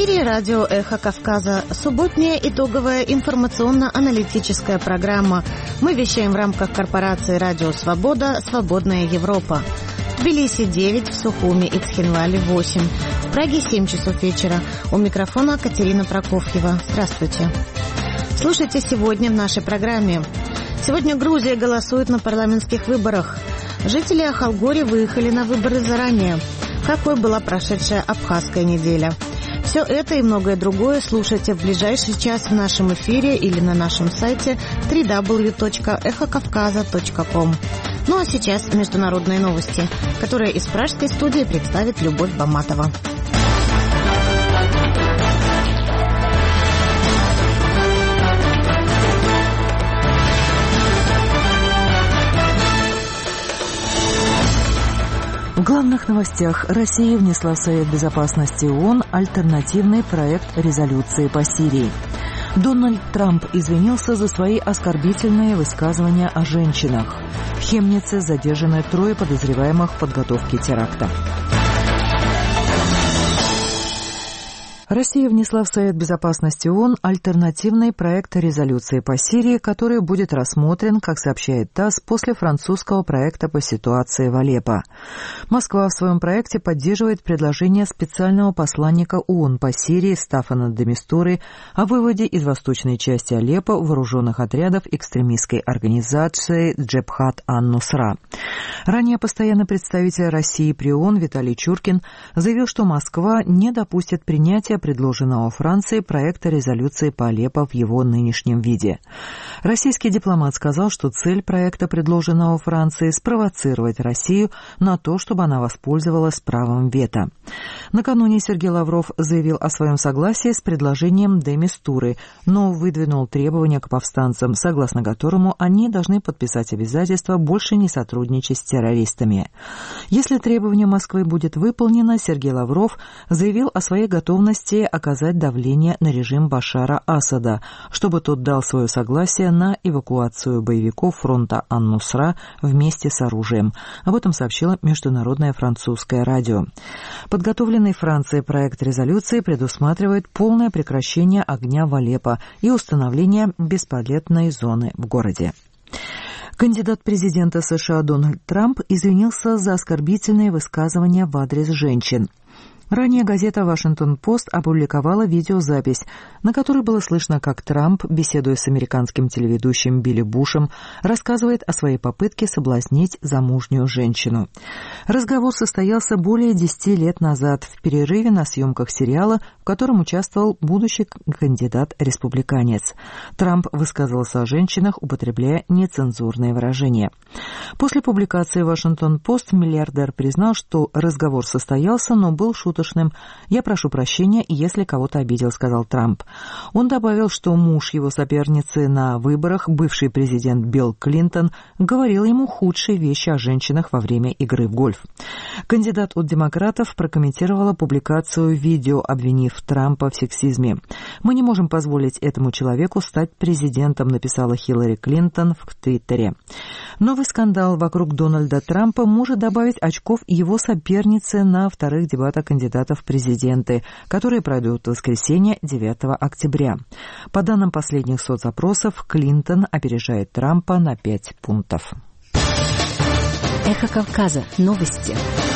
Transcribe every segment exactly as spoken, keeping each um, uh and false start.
эфире радио «Эхо Кавказа». Субботняя итоговая информационно-аналитическая программа. Мы вещаем в рамках корпорации «Радио Свобода. Свободная Европа». В Тбилиси девять, в Сухуми и Цхинвале восемь, в Праге семь часов вечера. У микрофона Катерина Прокофьева. Здравствуйте. Слушайте сегодня в нашей программе. Сегодня Грузия голосует на парламентских выборах. Жители Ахалгори выехали на выборы заранее. Какой была прошедшая абхазская неделя? Все это и многое другое слушайте в ближайший час в нашем эфире или на нашем сайте дабл ю дабл ю дабл ю точка эхо кавказа точка ком. Ну а сейчас международные новости, которые из пражской студии представит Любовь Баматова. В главных новостях. Россия внесла в Совет Безопасности ООН альтернативный проект резолюции по Сирии. Дональд Трамп извинился за свои оскорбительные высказывания о женщинах. В Хемнице задержаны трое подозреваемых в подготовке теракта. Россия внесла в Совет Безопасности ООН альтернативный проект резолюции по Сирии, который будет рассмотрен, как сообщает ТАСС, после французского проекта по ситуации в Алеппо. Москва в своем проекте поддерживает предложение специального посланника ООН по Сирии Стаффана де Мистуры о выводе из восточной части Алеппо вооруженных отрядов экстремистской организации Джебхат ан-Нусра. Ранее постоянный представитель России при ООН Виталий Чуркин заявил, что Москва не допустит принятия предложенного Францией проекта резолюции по Алеппо в его нынешнем виде. Российский дипломат сказал, что цель проекта, предложенного Францией, спровоцировать Россию на то, чтобы она воспользовалась правом вето. Накануне Сергей Лавров заявил о своем согласии с предложением де Мистуры, но выдвинул требования к повстанцам, согласно которому они должны подписать обязательство больше не сотрудничать с террористами. Если требование Москвы будет выполнено, Сергей Лавров заявил о своей готовности оказать давление на режим Башара Асада, чтобы тот дал свое согласие на эвакуацию боевиков фронта ан-Нусра вместе с оружием. Об этом сообщило Международное французское радио. Подготовленный Францией проект резолюции предусматривает полное прекращение огня в Алеппо и установление бесполетной зоны в городе. Кандидат президента США Дональд Трамп извинился за оскорбительные высказывания в адрес женщин. Ранее газета «Вашингтон-Пост» опубликовала видеозапись, на которой было слышно, как Трамп, беседуя с американским телеведущим Билли Бушем, рассказывает о своей попытке соблазнить замужнюю женщину. Разговор состоялся более десяти лет назад в перерыве на съемках сериала, в котором участвовал будущий кандидат-республиканец. Трамп высказывался о женщинах, употребляя нецензурные выражения. После публикации «Вашингтон-Пост» миллиардер признал, что разговор состоялся, но был шуточным. «Я прошу прощения, если кого-то обидел», — сказал Трамп. Он добавил, что муж его соперницы на выборах, бывший президент Билл Клинтон, говорил ему худшие вещи о женщинах во время игры в гольф. Кандидат от демократов прокомментировала публикацию видео, обвинив Трампа в сексизме. «Мы не можем позволить этому человеку стать президентом», — написала Хиллари Клинтон в Твиттере. Новый скандал вокруг Дональда Трампа может добавить очков его сопернице на вторых дебатах кандидатов в президенты, которые пройдут в воскресенье девятого октября. По данным последних соцопросов, Клинтон опережает Трампа на пять пунктов. Эхо Кавказа. Новости.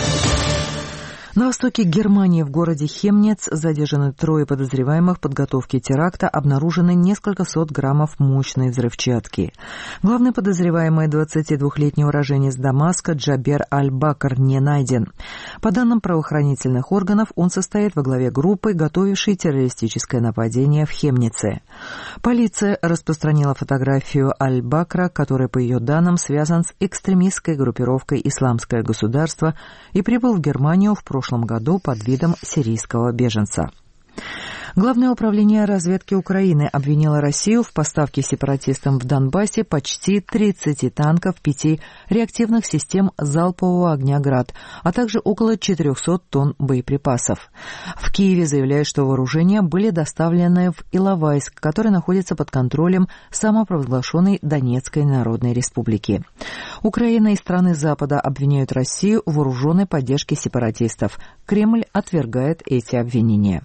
На востоке Германии в городе Хемниц задержаны трое подозреваемых в подготовке теракта, обнаружены несколько сот граммов мощной взрывчатки. Главный подозреваемый, двадцатидвухлетний уроженец Дамаска, Джабер Аль-Бакр, не найден. По данным правоохранительных органов, он состоит во главе группы, готовившей террористическое нападение в Хемнице. Полиция распространила фотографию Аль-Бакра, который, по ее данным, связан с экстремистской группировкой «Исламское государство» и прибыл в Германию в прошлом году под видом сирийского беженца. Главное управление разведки Украины обвинило Россию в поставке сепаратистам в Донбассе почти тридцати танков, пяти реактивных систем залпового огня «Град», а также около четырехсот тонн боеприпасов. В Киеве заявляют, что вооружения были доставлены в Иловайск, который находится под контролем самопровозглашенной Донецкой Народной Республики. Украина и страны Запада обвиняют Россию в вооруженной поддержке сепаратистов. Кремль отвергает эти обвинения.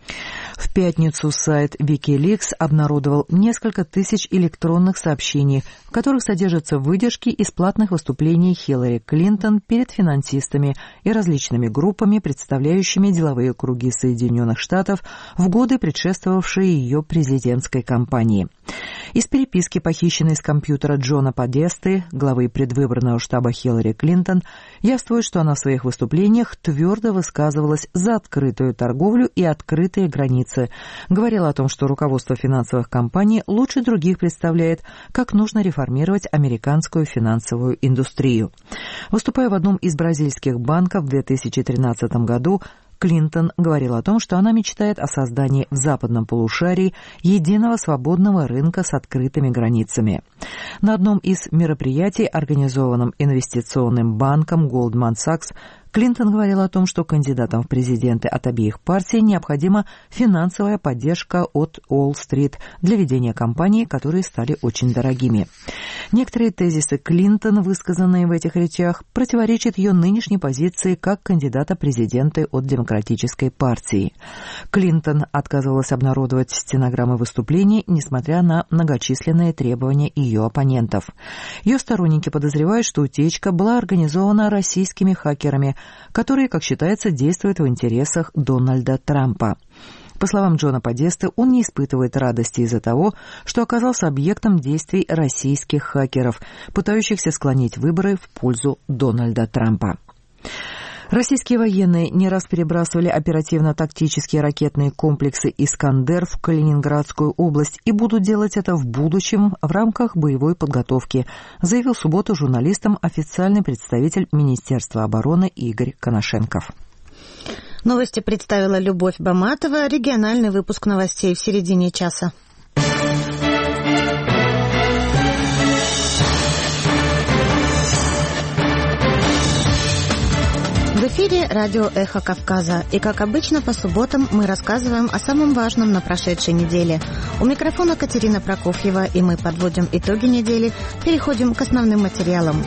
В пятницу сайт Wikileaks обнародовал несколько тысяч электронных сообщений, в которых содержатся выдержки из платных выступлений Хиллари Клинтон перед финансистами и различными группами, представляющими деловые круги Соединенных Штатов в годы, предшествовавшие ее президентской кампании. Из переписки, похищенной с компьютера Джона Подесты, главы предвыборного штаба Хиллари Клинтон, явствует, что она в своих выступлениях твердо высказывалась за открытую торговлю и открытые границы, говорила о том, что руководство финансовых компаний лучше других представляет, как нужно реформировать американскую финансовую индустрию. Выступая в одном из бразильских банков в две тысячи тринадцатом году, Клинтон говорила о том, что она мечтает о создании в западном полушарии единого свободного рынка с открытыми границами. На одном из мероприятий, организованном инвестиционным банком Goldman Sachs, Клинтон говорила о том, что кандидатам в президенты от обеих партий необходима финансовая поддержка от Уолл-стрит для ведения кампаний, которые стали очень дорогими. Некоторые тезисы Клинтон, высказанные в этих речах, противоречат ее нынешней позиции как кандидата в президенты от Демократической партии. Клинтон отказывалась обнародовать стенограммы выступлений, несмотря на многочисленные требования ее оппонентов. Ее сторонники подозревают, что утечка была организована российскими хакерами, которые, как считается, действуют в интересах Дональда Трампа. По словам Джона Подесты, он не испытывает радости из-за того, что оказался объектом действий российских хакеров, пытающихся склонить выборы в пользу Дональда Трампа. Российские военные не раз перебрасывали оперативно-тактические ракетные комплексы «Искандер» в Калининградскую область и будут делать это в будущем в рамках боевой подготовки, заявил в субботу журналистам официальный представитель Министерства обороны Игорь Коношенков. Новости представила Любовь Баматова. Региональный выпуск новостей в середине часа. В эфире радио «Эхо Кавказа». И, как обычно, по субботам мы рассказываем о самом важном на прошедшей неделе. У микрофона Катерина Прокофьева, и мы подводим итоги недели, переходим к основным материалам.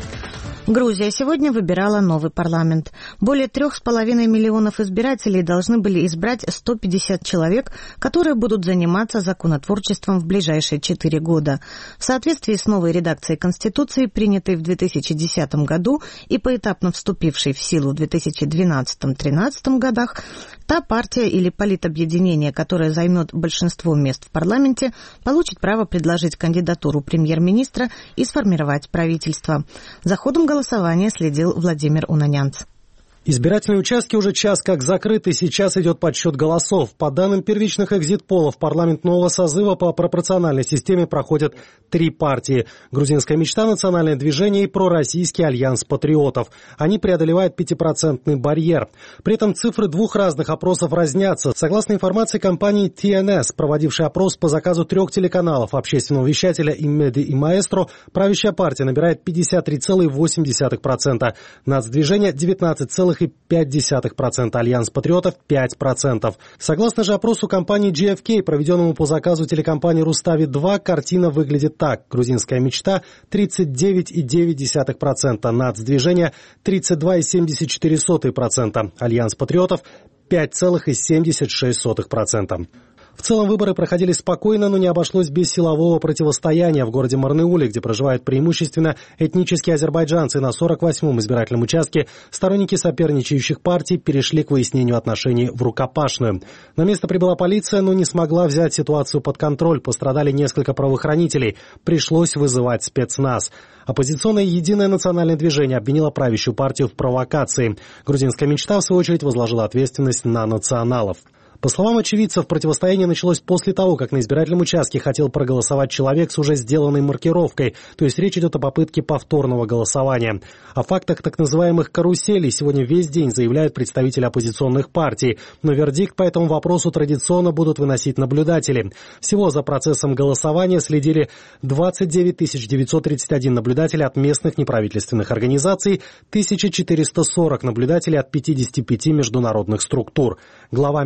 Грузия сегодня выбирала новый парламент. Более трех с половиной миллионов избирателей должны были избрать сто пятьдесят человек, которые будут заниматься законотворчеством в ближайшие четыре года. В соответствии с новой редакцией Конституции, принятой в две тысячи десятом году и поэтапно вступившей в силу в две тысячи двенадцатом-тринадцатом годах, та партия или политобъединение, которое займет большинство мест в парламенте, получит право предложить кандидатуру премьер-министра и сформировать правительство. За ходом голосования следил Владимир Унанянц. Избирательные участки уже час как закрыты, сейчас идет подсчет голосов. По данным первичных экзит-полов, парламент нового созыва по пропорциональной системе проходят три партии. Грузинская мечта, Национальное движение и пророссийский альянс патриотов. Они преодолевают пятипроцентный барьер. При этом цифры двух разных опросов разнятся. Согласно информации компании ти эн эс, проводившей опрос по заказу трех телеканалов общественного вещателя Имеди и Маэстро, правящая партия набирает пятьдесят три целых восемь десятых процента, Нацдвижение девятнадцать целых пять десятых процента, Альянс патриотов пять процентов. Согласно же опросу компании джи эф кей, проведенному по заказу телекомпании Рустави-два, картина выглядит так. Грузинская мечта тридцать девять целых девять десятых процента, Нацдвижение тридцать два целых семьдесят четыре сотых процента, Альянс патриотов пять целых семьдесят шесть сотых процента. В целом выборы проходили спокойно, но не обошлось без силового противостояния в городе Марныуле, где проживают преимущественно этнические азербайджанцы. На сорок восьмом избирательном участке сторонники соперничающих партий перешли к выяснению отношений в рукопашную. На место прибыла полиция, но не смогла взять ситуацию под контроль. Пострадали несколько правоохранителей. Пришлось вызывать спецназ. Оппозиционное «Единое национальное движение» обвинило правящую партию в провокации. Грузинская мечта, в свою очередь, возложила ответственность на националов. По словам очевидцев, противостояние началось после того, как на избирательном участке хотел проголосовать человек с уже сделанной маркировкой, то есть речь идет о попытке повторного голосования. О фактах так называемых каруселей сегодня весь день заявляют представители оппозиционных партий, но вердикт по этому вопросу традиционно будут выносить наблюдатели. Всего за процессом голосования следили двадцать девять тысяч девятьсот тридцать один наблюдателя от местных неправительственных организаций, тысяча четыреста сорок наблюдателей от пятидесяти пяти международных структур. Глава миссии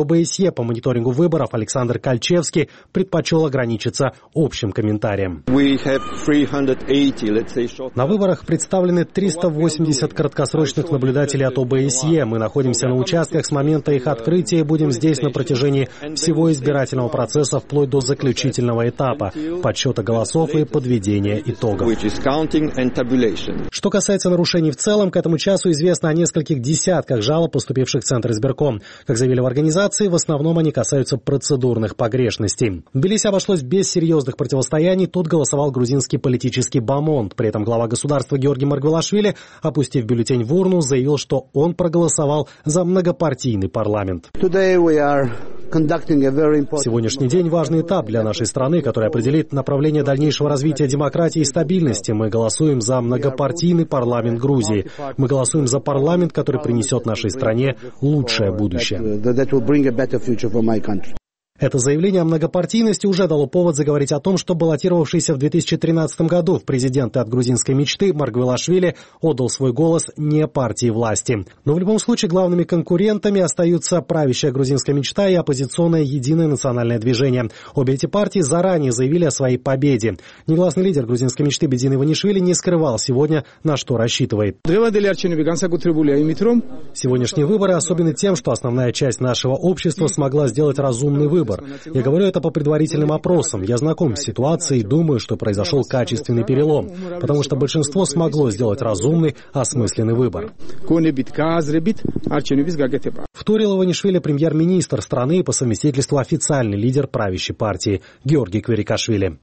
ОБСЕ по мониторингу выборов Александр Кальчевский предпочел ограничиться общим комментарием. На выборах представлены триста восемьдесят краткосрочных наблюдателей от ОБСЕ. Мы находимся на участках с момента их открытия и будем здесь на протяжении всего избирательного процесса вплоть до заключительного этапа – подсчета голосов и подведения итогов. Что касается нарушений в целом, к этому часу известно о нескольких десятках жалоб, поступивших в Центр избирком. Как заявили в организации, в основном они касаются процедурных погрешностей. В Тбилиси обошлось без серьезных противостояний, тут голосовал грузинский политический бомонд. При этом глава государства Георгий Маргвелашвили, опустив бюллетень в урну, заявил, что он проголосовал за многопартийный парламент. Сегодняшний день – важный этап для нашей страны, который определит направление дальнейшего развития демократии и стабильности. Мы голосуем за многопартийный парламент Грузии. Мы голосуем за парламент, который принесет нашей стране лучшее будущее. Это заявление о многопартийности уже дало повод заговорить о том, что баллотировавшийся в две тысячи тринадцатом году в президенты от грузинской мечты Маргвелашвили отдал свой голос не партии власти. Но в любом случае главными конкурентами остаются правящая грузинская мечта и оппозиционное Единое национальное движение. Обе эти партии заранее заявили о своей победе. Негласный лидер грузинской мечты Бедзин Иванишвили не скрывал сегодня, на что рассчитывает. Сегодняшние выборы особенны тем, что основная часть нашего общества смогла сделать разумный выбор. Я говорю это по предварительным опросам. Я знаком с ситуацией и думаю, что произошел качественный перелом, потому что большинство смогло сделать разумный, осмысленный выбор. Вторил Иванишвили премьер-министр страны и по совместительству официальный лидер правящей партии Георгий Кверикашвили.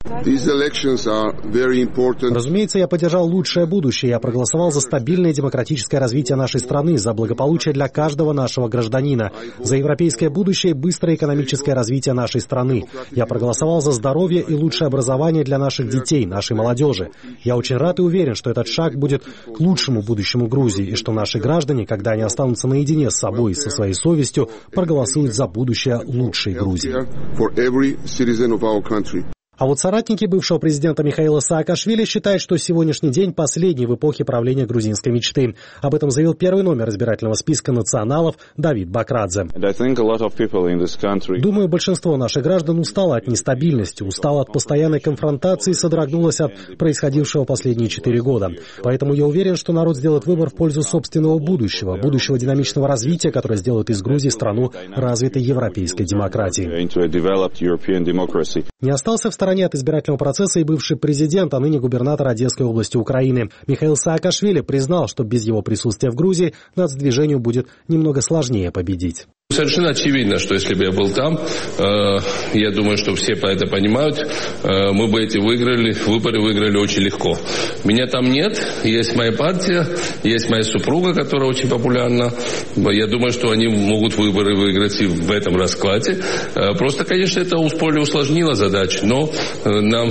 Разумеется, я поддержал лучшее будущее. Я проголосовал за стабильное демократическое развитие нашей страны, за благополучие для каждого нашего гражданина, за европейское будущее и быстрое экономическое развитие нашей страны. Я проголосовал за здоровье и лучшее образование для наших детей, нашей молодежи. Я очень рад и уверен, что этот шаг будет к лучшему будущему Грузии, и что наши граждане, когда они останутся наедине с собой и со своей совестью, проголосуют за будущее лучшей Грузии. А вот соратники бывшего президента Михаила Саакашвили считают, что сегодняшний день последний в эпохе правления грузинской мечты. Об этом заявил первый номер избирательного списка националов Давид Бакрадзе. Думаю, большинство наших граждан устало от нестабильности, устало от постоянной конфронтации и содрогнулось от происходившего последние четыре года. Поэтому я уверен, что народ сделает выбор в пользу собственного будущего, будущего динамичного развития, которое сделает из Грузии страну развитой европейской демократии. Не остался в стороне от избирательного процесса и бывший президент, а ныне губернатор Одесской области Украины. Михаил Саакашвили признал, что без его присутствия в Грузии нацдвижению будет немного сложнее победить. Совершенно очевидно, что если бы я был там, э, я думаю, что все это понимают, э, мы бы эти выиграли, выборы выиграли очень легко. Меня там нет, есть моя партия, есть моя супруга, которая очень популярна. Я думаю, что они могут выборы выиграть и в этом раскладе. Э, просто, конечно, это более усложнило задачу, но э, нам,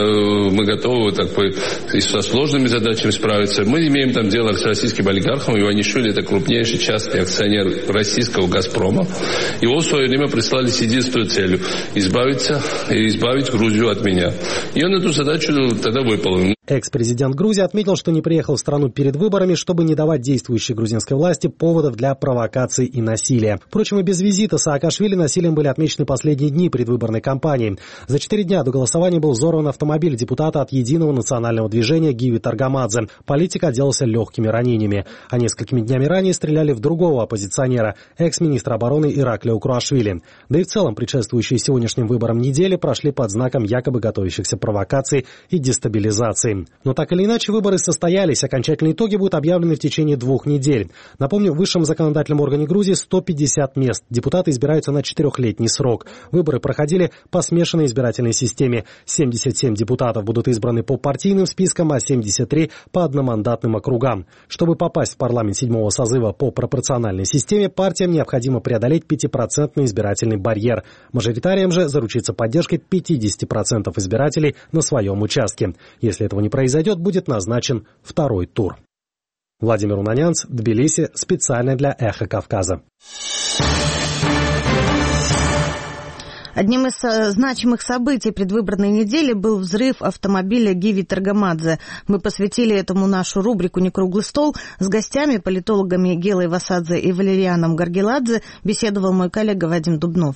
э, мы готовы так бы, и со сложными задачами справиться. Мы имеем там дело с российским олигархом. Иванишвили — это крупнейший частный акционер российского «Газпрома». Его в свое время прислали с единственной целью – избавиться и избавить Грузию от меня. И он эту задачу тогда выполнил. Экс-президент Грузии отметил, что не приехал в страну перед выборами, чтобы не давать действующей грузинской власти поводов для провокаций и насилия. Впрочем, и без визита Саакашвили насилием были отмечены последние дни предвыборной кампании. За четыре дня до голосования был взорван автомобиль депутата от Единого национального движения Гиви Таргамадзе. Политик отделался легкими ранениями. А несколькими днями ранее стреляли в другого оппозиционера, экс-министра обороны Ираклия Укруашвили. Да и в целом предшествующие сегодняшним выборам недели прошли под знаком якобы готовящихся провокаций и дестабилизации. Но так или иначе выборы состоялись, окончательные итоги будут объявлены в течение двух недель. Напомню, в высшем законодательном органе Грузии сто пятьдесят мест. Депутаты избираются на четырехлетний срок. Выборы проходили по смешанной избирательной системе. семьдесят семь депутатов будут избраны по партийным спискам, а семьдесят три по одномандатным округам. Чтобы попасть в парламент седьмого созыва по пропорциональной системе, партиям необходимо преодолеть пятипроцентный избирательный барьер. Мажоритариям же заручиться поддержкой пятьдесят процентов избирателей на своем участке. Если этого не произойдет, будет назначен второй тур. Владимир Унанянц, Тбилиси, специально для «Эхо Кавказа». Одним из значимых событий предвыборной недели был взрыв автомобиля Гиви Таргамадзе. Мы посвятили этому нашу рубрику «Не круглый стол». С гостями, политологами Гелой Васадзе и Валерианом Гаргеладзе, беседовал мой коллега Вадим Дубнов.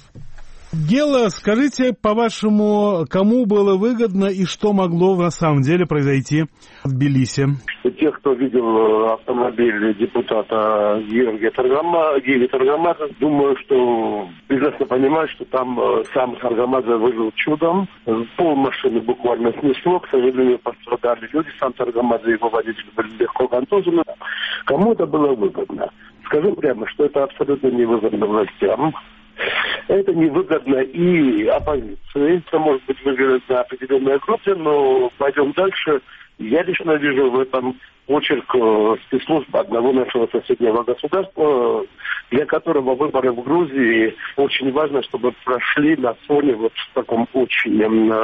Гела, скажите, по-вашему, кому было выгодно и что могло на самом деле произойти в Тбилиси? Те, кто видел автомобиль депутата Георгия Таргамадзе, думаю, что прекрасно понимают, что там сам Таргамадзе выжил чудом. Пол машины буквально снесло, к сожалению, пострадали люди. Сам Таргамадзе и его водитель были легко контужены. Кому это было выгодно? Скажу прямо, что это абсолютно невыгодно властям. Это невыгодно и оппозиции. Это может быть выгодно определенной группе, но пойдем дальше. Я лично вижу в этом почерк спецслужб одного нашего соседнего государства, для которого выборы в Грузии очень важно, чтобы прошли на фоне вот в таком очень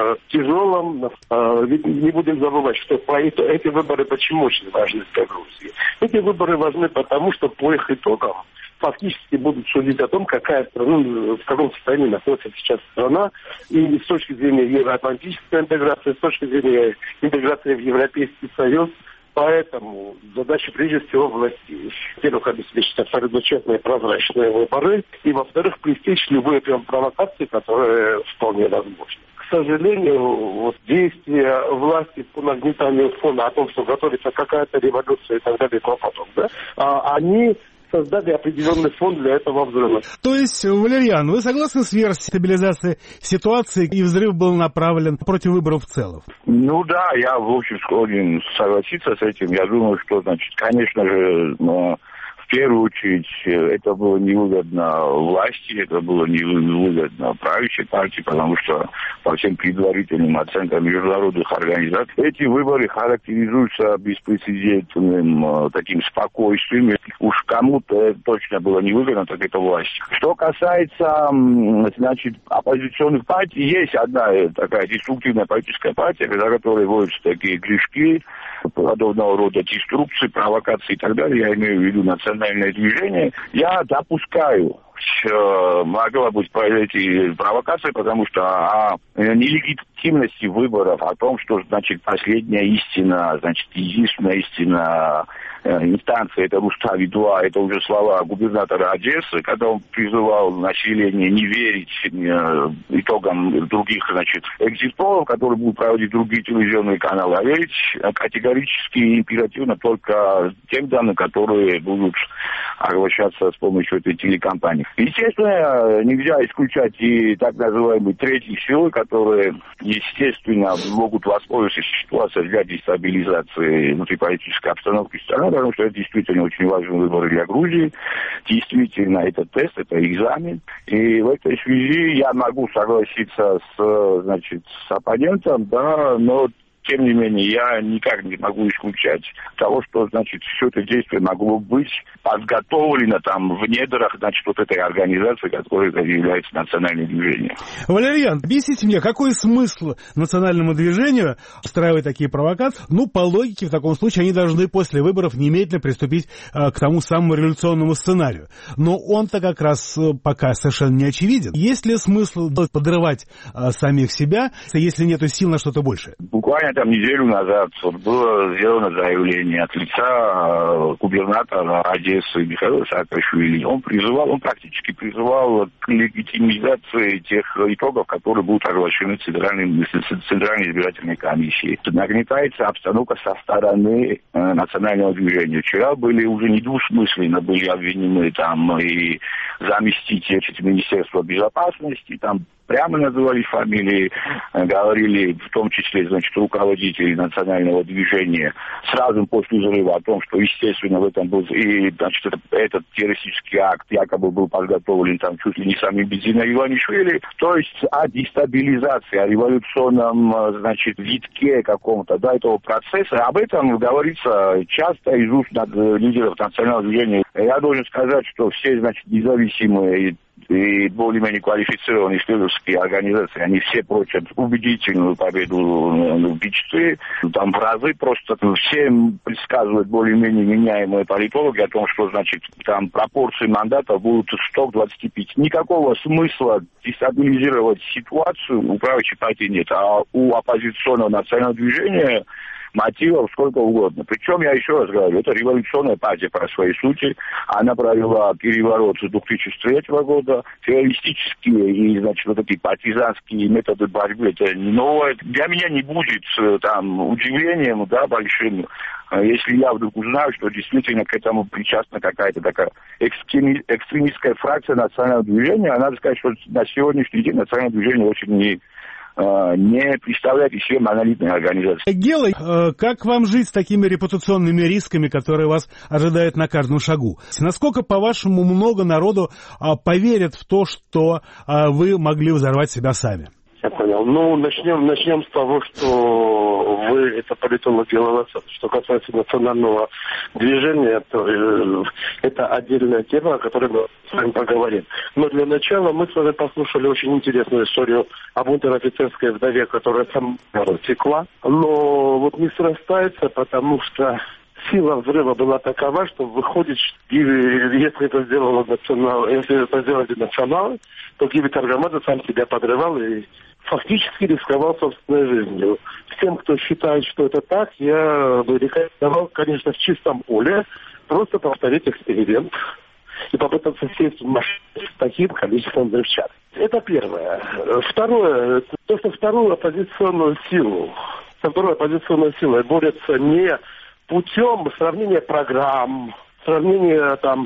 тяжелом. Ведь не будем забывать, что эти выборы почему очень важны для Грузии. Эти выборы важны потому, что по их итогам фактически будут судить о том, какая страна, в каком состоянии находится сейчас страна, и с точки зрения евроатлантической интеграции, с точки зрения интеграции в Европейский Союз. Поэтому задача прежде всего властей. Во-первых, обеспечить абсолютно честные и прозрачные выборы, и, во-вторых, пресечь любые прям провокации, которые вполне возможны. К сожалению, вот, действия власти по нагнетанию фона о том, что готовится какая-то революция и так далее и тому подобное, да, а, они создали определенный фон для этого взрыва. То есть, Валериан, вы согласны с версией стабилизации ситуации, и взрыв был направлен против выборов в целом? Ну да, я в общем склонен согласиться с этим. Я думаю, что, значит, конечно же, но в первую очередь это было невыгодно власти, это было невыгодно правящей партии, потому что по всем предварительным оценкам международных организаций эти выборы характеризуются беспрецедентным таким спокойствием. Уж кому-то это точно было невыгодно, так это власти. Что касается, значит, оппозиционных партий, есть одна такая деструктивная политическая партия, за которой водятся такие грешки, подобного рода деструкции, провокации и так далее. Я имею в виду национальное движение. Я допускаю, что могла быть произойти провокация, потому что о нелегитимности выборов, о том, что, значит, последняя истина, значит, единственная истина инстанции, это Рустави два, это уже слова губернатора Одессы, когда он призывал население не верить итогам других, значит, экзит-полов, которые будут проводить другие телевизионные каналы, а верить категорически и императивно только тем данным, которые будут оглашаться с помощью этой телекомпании. Естественно, нельзя исключать и так называемые третьи силы, которые, естественно, могут воспользоваться ситуацией для дестабилизации внутриполитической обстановки страны, потому что это действительно очень важные выборы для Грузии. Действительно, это тест, это экзамен. И в этой связи я могу согласиться с, значит, с оппонентом, да, но тем не менее, я никак не могу исключать того, что, значит, все это действие могло быть подготовлено там в недрах, значит, вот этой организации, которая является национальным движением. Валериан, объясните мне, какой смысл национальному движению устраивать такие провокации? Ну, по логике, в таком случае, они должны после выборов немедленно приступить э, к тому самому революционному сценарию. Но он-то как раз э, пока совершенно не очевиден. Есть ли смысл подрывать э, самих себя, если нет сил на что-то большее? Буквально там неделю назад вот, было сделано заявление от лица э, губернатора Одессы Михаила Саакашвили. Он призывал, он практически призывал к легитимизации тех итогов, которые будут оглашены Центральной, Центральной избирательной комиссией. Нагнетается обстановка со стороны э, национального движения. Вчера были уже недвусмысленно были обвинены там и заместители Министерства безопасности, там прямо называли фамилии, говорили в том числе, значит, руководители национального движения сразу после взрыва о том, что, естественно, в этом был и, значит, это, этот террористический акт якобы был подготовлен там чуть ли не самим Бензином Иванишвили. То есть о дестабилизации, о революционном, значит, витке каком-то, да, этого процесса. Об этом говорится часто из уст лидеров национального движения. Я должен сказать, что все, значит, независимые и более-менее квалифицированные исследовательские организации, они все прочат убедительную победу в Бичты. Там в разы просто всем предсказывают более-менее меняемые политологи о том, что, значит, там пропорции мандатов будут сто к двадцати пяти. Никакого смысла дестабилизировать ситуацию у правящей партии нет, а у оппозиционного национального движения мотивов сколько угодно. Причем, я еще раз говорю, это революционная партия по своей сути. Она провела переворот с две тысячи третьего года. Террористические и, значит, вот такие партизанские методы борьбы, это не новое. Для меня не будет там удивлением, да, большим, если я вдруг узнаю, что действительно к этому причастна какая-то такая экстреми- экстремистская фракция национального движения. А надо сказать, что на сегодняшний день национальное движение очень не не представляет из себя монолитной организации. Гела, как вам жить с такими репутационными рисками, которые вас ожидают на каждом шагу? Насколько, по-вашему, много народу поверят в то, что вы могли взорвать себя сами? Я понял. Ну, начнем, начнем с того, что вы, это политолог Беловацев. Что касается национального движения, то э, это отдельная тема, о которой мы с вами поговорим. Но для начала мы с вами послушали очень интересную историю об унтер-офицерской вдове, которая сама текла. Но вот не срастается, потому что сила взрыва была такова, что выходит, если это сделало национал, если это сделали националы, то Гиви Таргамадзе сам себя подрывал и фактически рисковал собственной жизнью. Всем, кто считает, что это так, я бы рекомендовал, конечно, в чистом поле просто повторить эксперимент и попытаться сесть в машину с таким количеством взрывчатки. Это первое. Второе, то, что вторую оппозиционную силу, со второй оппозиционной силой борется не путем сравнения программ, сравнения там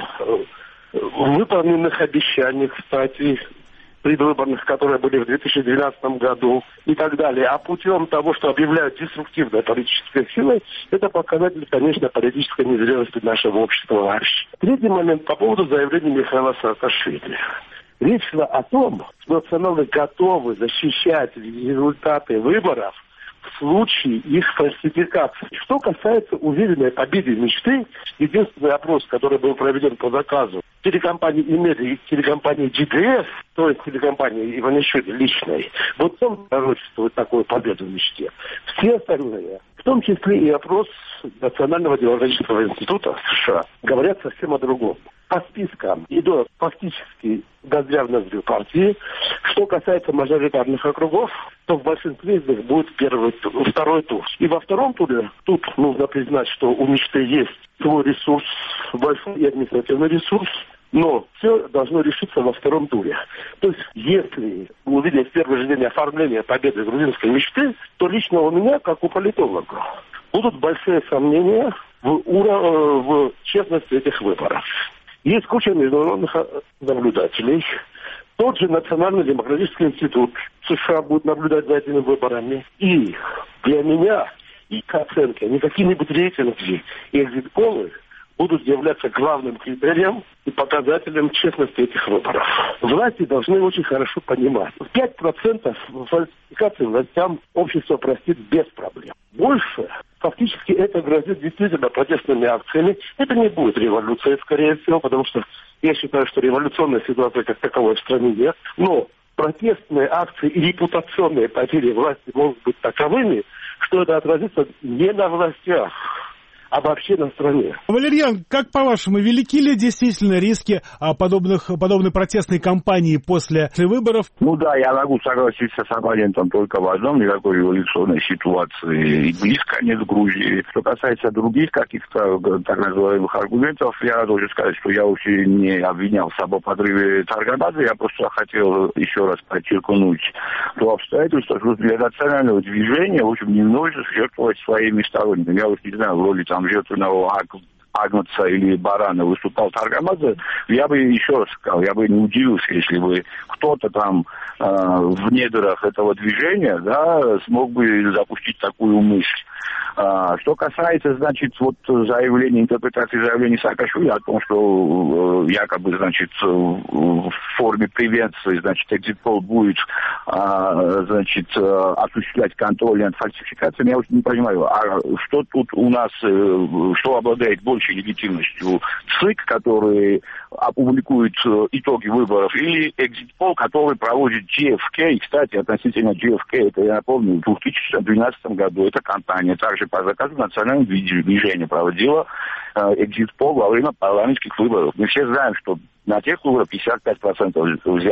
выполненных обещаний, кстати, предвыборных, которые были в две тысячи двенадцатом году и так далее, а путем того, что объявляют деструктивной политической силой, это показатель, конечно, политической незрелости нашего общества вообще. Третий момент по поводу заявления Михаила Саакашвили. Речь шла о том, что националы готовы защищать результаты выборов в случае их фальсификации. Что касается уверенной победы мечты, единственный опрос, который был проведен по заказу телекомпании «Имеди» и телекомпании «джи ди эс», то есть телекомпании Иванишвили личной, вот он пророчествует такую победу в мечте. Все остальные, в том числе и опрос Национального демократического института США, говорят совсем о другом. По спискам идут фактически дождя в ноздрю партии. Что касается мажоритарных округов, то в большинстве из них будет первый, второй тур. И во втором туре, тут нужно признать, что у мечты есть свой ресурс, большой и административный ресурс, но все должно решиться во втором туре. То есть, если увидеть в первый же день оформления победы грузинской мечты, то лично у меня, как у политолога, будут большие сомнения в, ура... в честности этих выборов. Есть куча международных наблюдателей. Тот же Национальный демократический институт США будет наблюдать за этими выборами. И для меня их оценка, не какие-нибудь рейтинги и экзит-полы будут являться главным критерием и показателем честности этих выборов. Власти должны очень хорошо понимать. пять процентов фальсификации властям общество простит без проблем. Больше фактически это грозит действительно протестными акциями. Это не будет революцией, скорее всего, потому что я считаю, что революционной ситуации как таковой в стране нет. Но протестные акции и репутационные потери власти могут быть таковыми, что это отразится не на властях, а вообще на стране. Валерьян, как по-вашему, велики ли действительно риски подобных, подобной протестной кампании после выборов? Ну да, я могу согласиться с оппонентом только в одном: никакой революционной ситуации и близко нет в Грузии. Что касается других каких-то так называемых аргументов, я должен сказать, что я вообще не обвинял в самоподрыве Таргамадзе, я просто хотел еще раз подчеркнуть то обстоятельство, что для национального движения, в общем, не нужно жертвовать своими сторонниками. Я уж не знаю, в роли там жертвенного агнца или барана выступал Таргамадзе, я бы еще раз сказал, я бы не удивился, если бы кто-то там в недрах этого движения, да, смог бы запустить такую мысль. Что касается, значит, вот заявления, интерпретации заявления Саакашвили о том, что якобы, значит, в форме превенции, значит, экзит-пол будет, значит, осуществлять контроль над фальсификациями, я очень не понимаю, а что тут у нас, что обладает большей легитимностью? ЦИК, который опубликует итоги выборов, или экзит-пол, который проводит джей эф кей. Кстати, относительно джей эф кей, это я напомню, в две тысячи двенадцатом году эта компания также по заказу национального движения проводила экзит-пол во время парламентских выборов. Мы все знаем, что на тех выборах пятьдесят пять процентов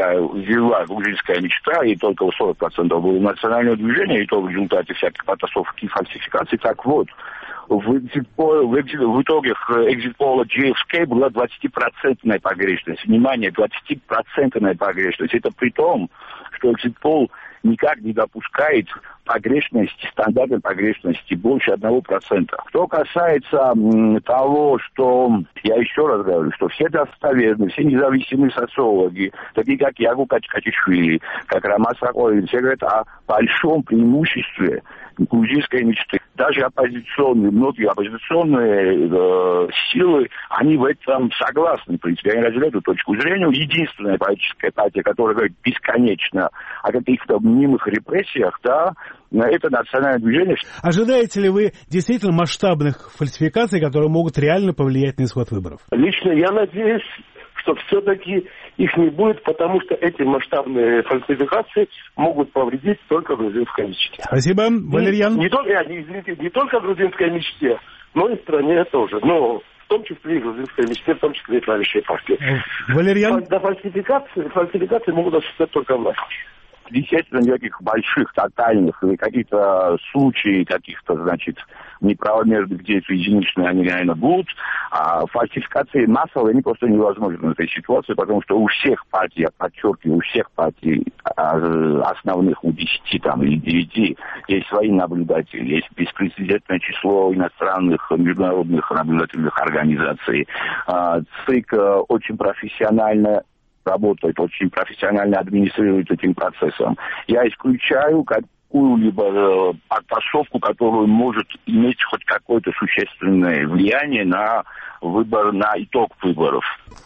взяла грузинская мечта, и только сорок процентов было национального движения, и то в результате всяких потасовок и фальсификаций. Так вот, в, экзит-пол, в, экзит, в итоге экзит-пола джей эф кей была двадцатипроцентная погрешность. Внимание, двадцатипроцентная погрешность. Это при том, что экзит-пол никак не допускает погрешности, стандартной погрешности больше одного процента. Что касается м, того, что, я еще раз говорю, что все достоверные, все независимые социологи, такие как Ягу Качкачишвили, как Роман Соколин, все говорят о большом преимуществе грузинской мечты. Даже оппозиционные, многие оппозиционные э, силы, они в этом согласны. В принципе, они разделяют эту точку зрения. Единственная политическая партия, которая говорит бесконечно о каких-то мнимых репрессиях, да, это национальное движение. Ожидаете ли вы действительно масштабных фальсификаций, которые могут реально повлиять на исход выборов? Лично я надеюсь, что все-таки их не будет, потому что эти масштабные фальсификации могут повредить только грузинской мечте. Спасибо, Валерьян. Не, не, только, не, извините, не только грузинской мечте, но и стране тоже. Но в том числе и грузинской мечте, в том числе и правящей партии. Валерьян. До фальсификации, фальсификации могут осуществлять только власть. Действительно, никаких больших, тотальных, или каких-то случаев, каких-то, значит, неправомерных действий единичные, они, наверное, будут. А фальсификации массовые, они просто невозможны в этой ситуации, потому что у всех партий, я подчеркиваю, у всех партий основных, у десяти там, или девяти, есть свои наблюдатели, есть беспрецедентное число иностранных международных наблюдательных организаций. ЦИК очень профессионально работает, очень профессионально администрирует этим процессом. Я исключаю какую-либо э, подтасовку, которую может иметь хоть какое-то существенное влияние на выбор, на итог выборов.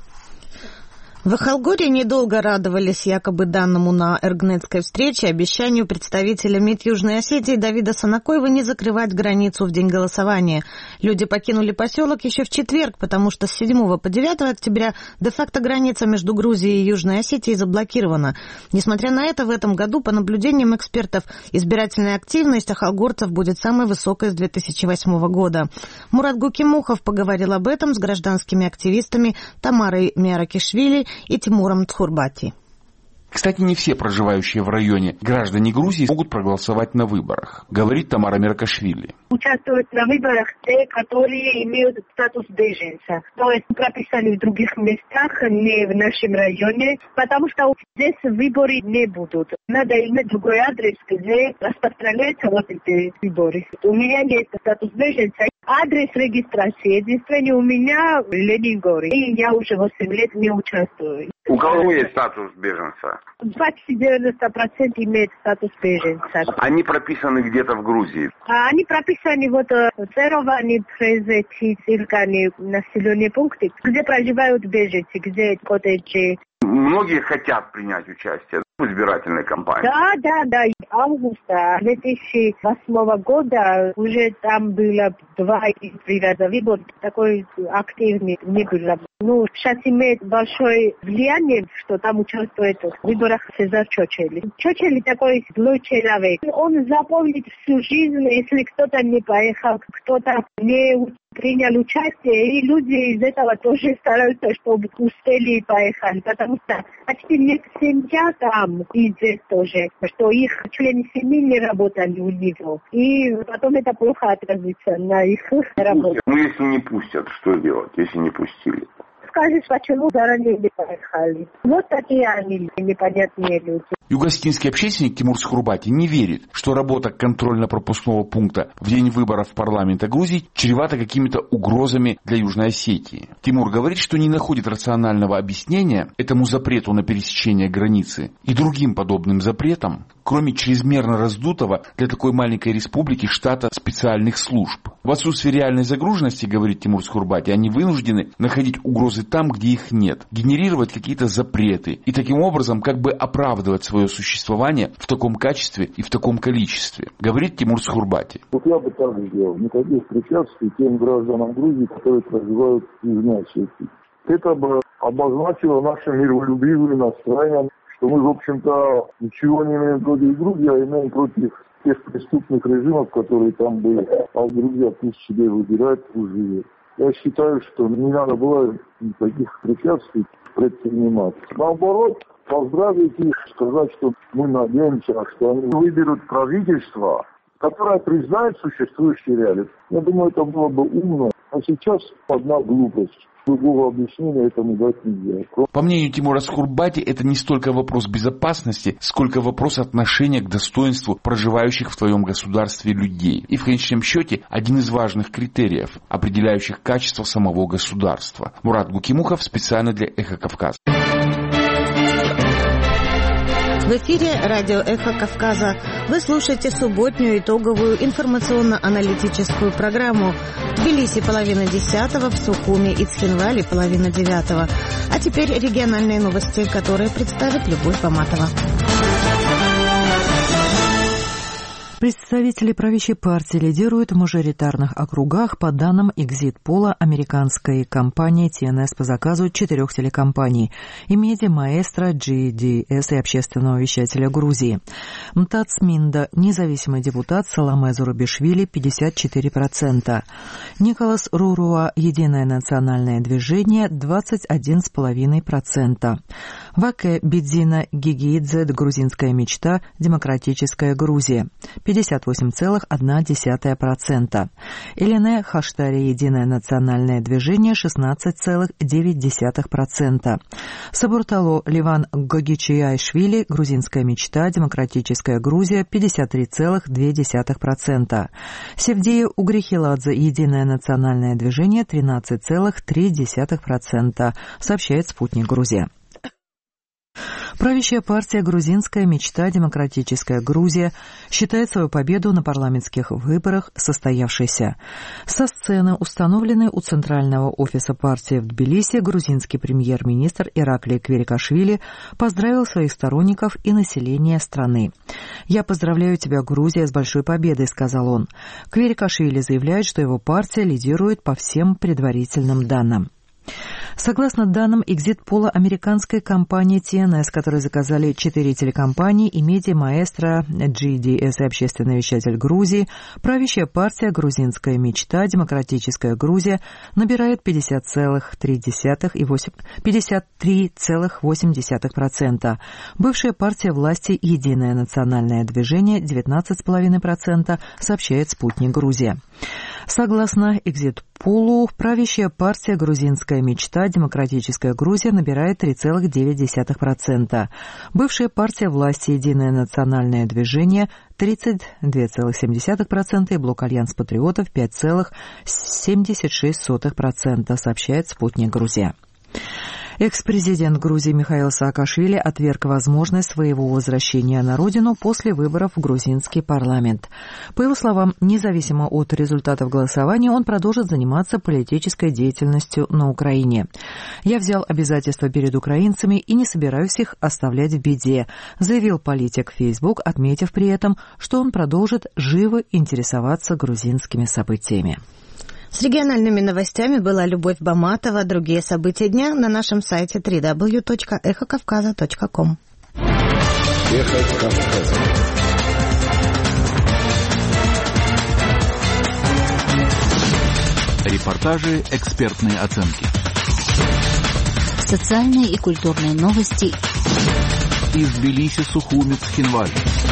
В Ахалгоре недолго радовались якобы данному на Эргнетской встрече обещанию представителя МИД Южной Осетии Давида Санакоева не закрывать границу в день голосования. Люди покинули поселок еще в четверг, потому что с седьмого по девятое октября де-факто граница между Грузией и Южной Осетией заблокирована. Несмотря на это, в этом году, по наблюдениям экспертов, избирательная активность ахалгорцев будет самой высокой с две тысячи восьмого года. Мурат Гукимухов поговорил об этом с гражданскими активистами Тамарой Миаракишвили и Тимуром Цхурбати. Кстати, не все проживающие в районе граждане Грузии могут проголосовать на выборах, говорит Тамара Миаракишвили. Участвуют на выборах те, которые имеют статус беженца. То есть прописаны в других местах, не в нашем районе, потому что здесь выборы не будут. Надо иметь другой адрес, где распространяются вот эти выборы. У меня есть статус беженца. Адрес регистрации единственный у меня в Ленинграде. И я уже восемь лет не участвую. У кого есть статус беженца? двадцать девяносто процентов имеют статус беженца. Они прописаны где-то в Грузии? А они прописаны вот в Церовании, Презети, Циркани, населенные пункты, где проживают беженцы, где коттеджи. Многие хотят принять участие в избирательной кампании. Да, да, да. Августа две тысячи восьмого года уже там было два или три раза выбор. Такой активный не было. Ну, сейчас имеет большое влияние, что там участвует в выборах Сезар Чочели. Чочели такой злой человек. Он запомнит всю жизнь, если кто-то не поехал, кто-то не принял участие, и люди из этого тоже стараются, чтобы успели и поехали, потому что почти нет семья там, и здесь тоже, что их члены семьи не работали у него, и потом это плохо отразится на их работе. Ну, если не пустят, что делать, если не пустили? Скажешь, почему заранее не поехали? Вот такие они непонятные люди. Югостинский общественник Тимур Схурбати не верит, что работа контрольно-пропускного пункта в день выборов в парламента Грузии чревата какими-то угрозами для Южной Осетии. Тимур говорит, что не находит рационального объяснения этому запрету на пересечение границы и другим подобным запретам, кроме чрезмерно раздутого для такой маленькой республики штата специальных служб. В отсутствии реальной загруженности, говорит Тимур Схурбати, они вынуждены находить угрозы там, где их нет, генерировать какие-то запреты и таким образом как бы оправдывать свое существование в таком качестве и в таком количестве, говорит Тимур Схурбати. Вот я бы так сделал. Никаких препятствий тем гражданам Грузии, которые проживают в Южной Осетии. Это бы обозначило наше миролюбивое настроение, что мы, в общем-то, ничего не имеем против Грузии, а имеем против тех преступных режимов, которые там были. А Грузия пусть себе выбирает, пусть живет. Я считаю, что не надо было никаких препятствий предпринимать. Наоборот, поздравить их, сказать, что мы надеемся, что они выберут правительство, которое признает существующие реалии. Я думаю, это было бы умно. А сейчас одна глупость. Другого объяснения этому дать нельзя. По мнению Тимура Схурбати, это не столько вопрос безопасности, сколько вопрос отношения к достоинству проживающих в твоем государстве людей. И в конечном счете один из важных критериев, определяющих качество самого государства. Мурат Гукимухов специально для Эхо Кавказа. В эфире радио «Эхо Кавказа». Вы слушаете субботнюю итоговую информационно-аналитическую программу. В Тбилиси половина десятого, в Сухуми и Цхинвале половина девятого. А теперь региональные новости, которые представит Любовь Баматова. Представители правящей партии лидируют в мажоритарных округах по данным экзит-пола американской компании ти эн эс по заказу четырех телекомпаний и Media Maestro, джи ди эс и общественного вещателя Грузии. МТАЦ Минда, независимый депутат Саломе Зурабишвили, пятьдесят четыре процента. Николас Руруа, Единое национальное движение, двадцать один целых пять десятых процента. Ваке Бидзина Гигиидзе, грузинская мечта, Демократическая Грузия, пятьдесят восемь целых одна десятая процента. Элене Хаштари, Единое национальное движение, шестнадцать целых девять десятых процента. Сабуртало Ливан Гогичиайшвили, грузинская мечта, Демократическая Грузия, пятьдесят три целых две десятых процента. Севдея Угрихиладзе, Единое национальное движение, тринадцать целых три десятых процента, сообщает «Спутник Грузия». Правящая партия «Грузинская мечта. Демократическая Грузия» считает свою победу на парламентских выборах состоявшейся. Со сцены, установленной у Центрального офиса партии в Тбилиси, грузинский премьер-министр Ираклий Кверикашвили поздравил своих сторонников и население страны. «Я поздравляю тебя, Грузия, с большой победой», — сказал он. Кверикашвили заявляет, что его партия лидирует по всем предварительным данным. Согласно данным экзит-пола американской компании ти эн эс, которые заказали четыре телекомпании и Media Maestro, джи ди эс и общественный вещатель Грузии, правящая партия «Грузинская мечта. Демократическая Грузия» набирает пятьдесят целых три десятых и пятьдесят три целых восемь десятых процента. Бывшая партия власти «Единое национальное движение» девятнадцать целых пять десятых процента, сообщает «Спутник Грузия». Согласно экзит-полу, правящая партия «Грузинская мечта. Демократическая Грузия» набирает три целых девять десятых процента. Бывшая партия власти «Единое национальное движение» тридцать два целых семь десятых процента и блок «Альянс патриотов» пять целых семьдесят шесть сотых процента, сообщает «Спутник Грузия». Экс-президент Грузии Михаил Саакашвили отверг возможность своего возвращения на родину после выборов в грузинский парламент. По его словам, независимо от результатов голосования, он продолжит заниматься политической деятельностью на Украине. «Я взял обязательства перед украинцами и не собираюсь их оставлять в беде», заявил политик в Facebook, отметив при этом, что он продолжит живо интересоваться грузинскими событиями. С региональными новостями была Любовь Баматова. Другие события дня на нашем сайте дабл ю дабл ю дабл ю точка эхо кавказа точка ком. Эхо Кавказа. Репортажи, экспертные оценки. Социальные и культурные новости. Из Тбилиси, Сухуми, Цхинвали.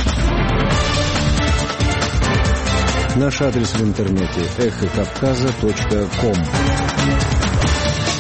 Наш адрес в интернете эхо кавказа точка ком.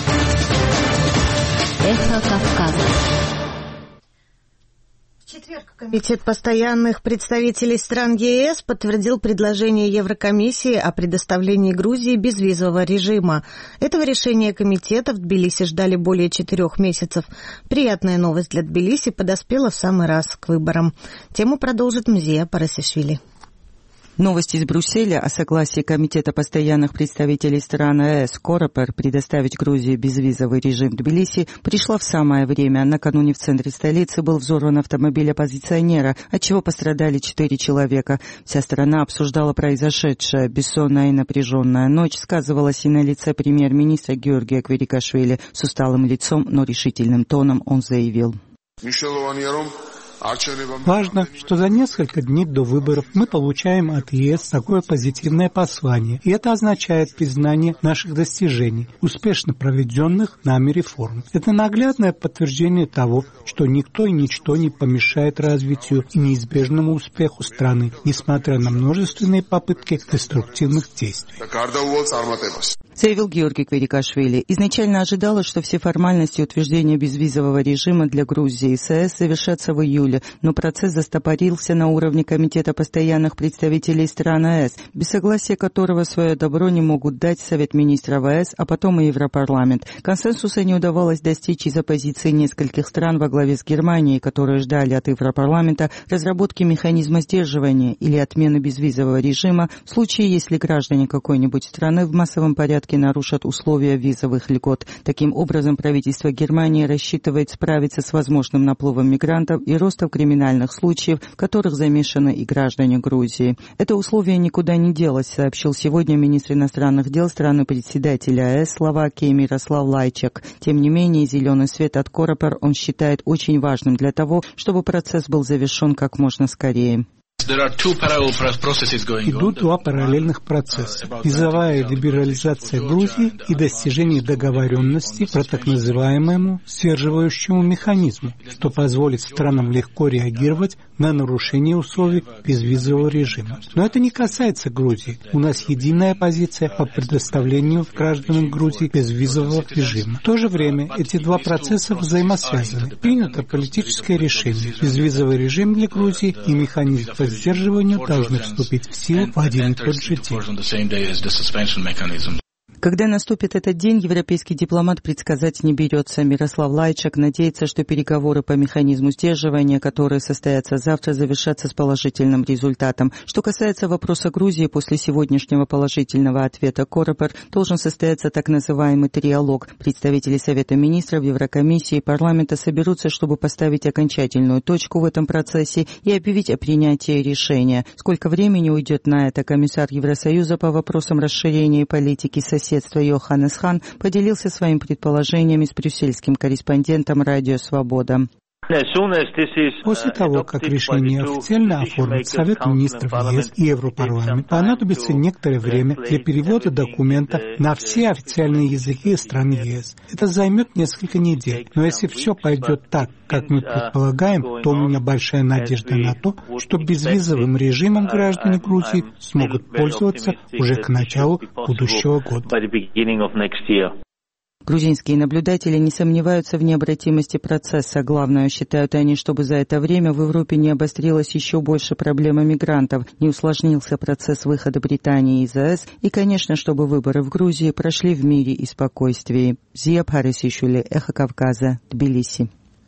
Эхо Кавказа. В четверг Комитет постоянных представителей стран ЕС подтвердил предложение Еврокомиссии о предоставлении Грузии безвизового режима. Этого решения комитета в Тбилиси ждали более четырех месяцев. Приятная новость для Тбилиси подоспела в самый раз к выборам. Тему продолжит Мзия Парасишвили. Новость из Брюсселя о согласии Комитета постоянных представителей стран ЕС Корепер предоставить Грузии безвизовый режим в Тбилиси пришла в самое время. Накануне в центре столицы был взорван автомобиль оппозиционера, отчего пострадали четыре человека. Вся страна обсуждала произошедшее. Бессонная и напряженная ночь сказывалась и на лице премьер-министра Георгия Кверикашвили. С усталым лицом, но решительным тоном он заявил: важно, что за несколько дней до выборов мы получаем от ЕС такое позитивное послание, и это означает признание наших достижений, успешно проведенных нами реформ. Это наглядное подтверждение того, что никто и ничто не помешает развитию и неизбежному успеху страны, несмотря на множественные попытки деструктивных действий. Заявил Георгий Кверикашвили. Изначально ожидалось, что все формальности утверждения безвизового режима для Грузии с ЕС завершатся в июле, но процесс застопорился на уровне Комитета постоянных представителей стран ЕС, без согласия которого свое добро не могут дать Совет министров ЕС, а потом и Европарламент. Консенсуса не удавалось достичь из-за позиции нескольких стран во главе с Германией, которые ждали от Европарламента разработки механизма сдерживания или отмены безвизового режима в случае, если граждане какой-нибудь страны в массовом порядке нарушат условия визовых льгот. Таким образом, правительство Германии рассчитывает справиться с возможным наплывом мигрантов и ростом криминальных случаев, в которых замешаны и граждане Грузии. Это условие никуда не делось, сообщил сегодня министр иностранных дел страны-председателя ЕС Словакии Мирослав Лайчак. Тем не менее, зеленый свет от Корепер он считает очень важным для того, чтобы процесс был завершен как можно скорее. Идут два параллельных процесса. Визовая либерализация Грузии и достижение договоренности по так называемому сдерживающему механизму, что позволит странам легко реагировать на нарушение условий безвизового режима. Но это не касается Грузии. У нас единая позиция по предоставлению гражданам Грузии безвизового режима. В то же время эти два процесса взаимосвязаны. Принято политическое решение. Безвизовый режим для Грузии и механизм по сдерживанию должны вступить в силу в один и тот же день. Когда наступит этот день, европейский дипломат предсказать не берется. Мирослав Лайчак надеется, что переговоры по механизму сдерживания, которые состоятся завтра, завершатся с положительным результатом. Что касается вопроса Грузии, после сегодняшнего положительного ответа Корепер должен состояться так называемый триалог. Представители Совета министров, Еврокомиссии и парламента соберутся, чтобы поставить окончательную точку в этом процессе и объявить о принятии решения. Сколько времени уйдет на это, комиссар Евросоюза по вопросам расширения политики соседей Йоханнес Хан поделился своими предположениями с брюссельским корреспондентом «Радио Свобода». После того, как решение официально оформит Совет министров ЕС и Европарламент, понадобится некоторое время для перевода документа на все официальные языки стран ЕС. Это займет несколько недель. Но если все пойдет так, как мы предполагаем, то у меня большая надежда на то, что безвизовым режимом граждане Грузии смогут пользоваться уже к началу будущего года. Грузинские наблюдатели не сомневаются в необратимости процесса. Главное, считают они, чтобы за это время в Европе не обострилась еще больше проблема мигрантов, не усложнился процесс выхода Британии из ЕС и, конечно, чтобы выборы в Грузии прошли в мире и спокойствии. Зия Парасишвили, Эхо Кавказа, Тбилиси.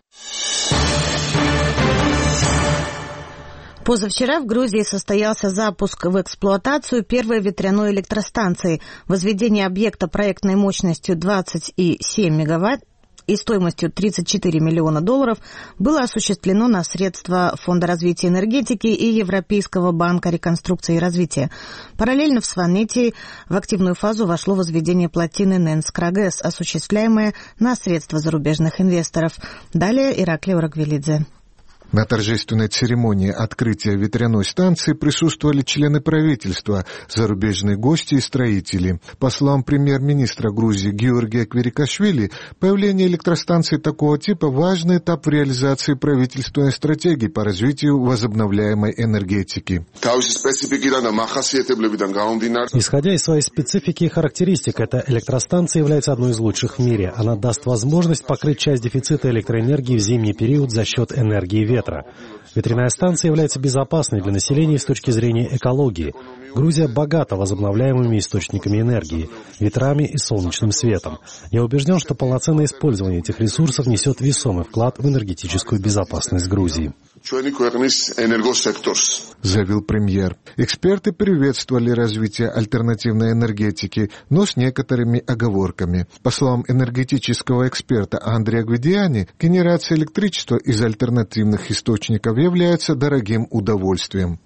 Позавчера в Грузии состоялся запуск в эксплуатацию первой ветряной электростанции. Возведение объекта проектной мощностью двадцать семь мегаватт и стоимостью тридцать четыре миллиона долларов было осуществлено на средства Фонда развития энергетики и Европейского банка реконструкции и развития. Параллельно в Сванетии в активную фазу вошло возведение плотины Ненскрагэс, осуществляемое на средства зарубежных инвесторов. Далее Ираклий Урагвелидзе. На торжественной церемонии открытия ветряной станции присутствовали члены правительства, зарубежные гости и строители. По словам премьер-министра Грузии Георгия Кверикашвили, появление электростанции такого типа – важный этап в реализации правительственной стратегии по развитию возобновляемой энергетики. Исходя из своей специфики и характеристик, эта электростанция является одной из лучших в мире. Она даст возможность покрыть часть дефицита электроэнергии в зимний период за счет энергии ветра. ветра. Ветряная станция является безопасной для населения с точки зрения экологии. Грузия богата возобновляемыми источниками энергии, ветрами и солнечным светом. Я убежден, что полноценное использование этих ресурсов несет весомый вклад в энергетическую безопасность Грузии. Заявил премьер. Эксперты приветствовали развитие альтернативной энергетики, но с некоторыми оговорками. По словам энергетического эксперта Андрея Гвидиани, генерация электричества из альтернативных источников является дорогим удовольствием.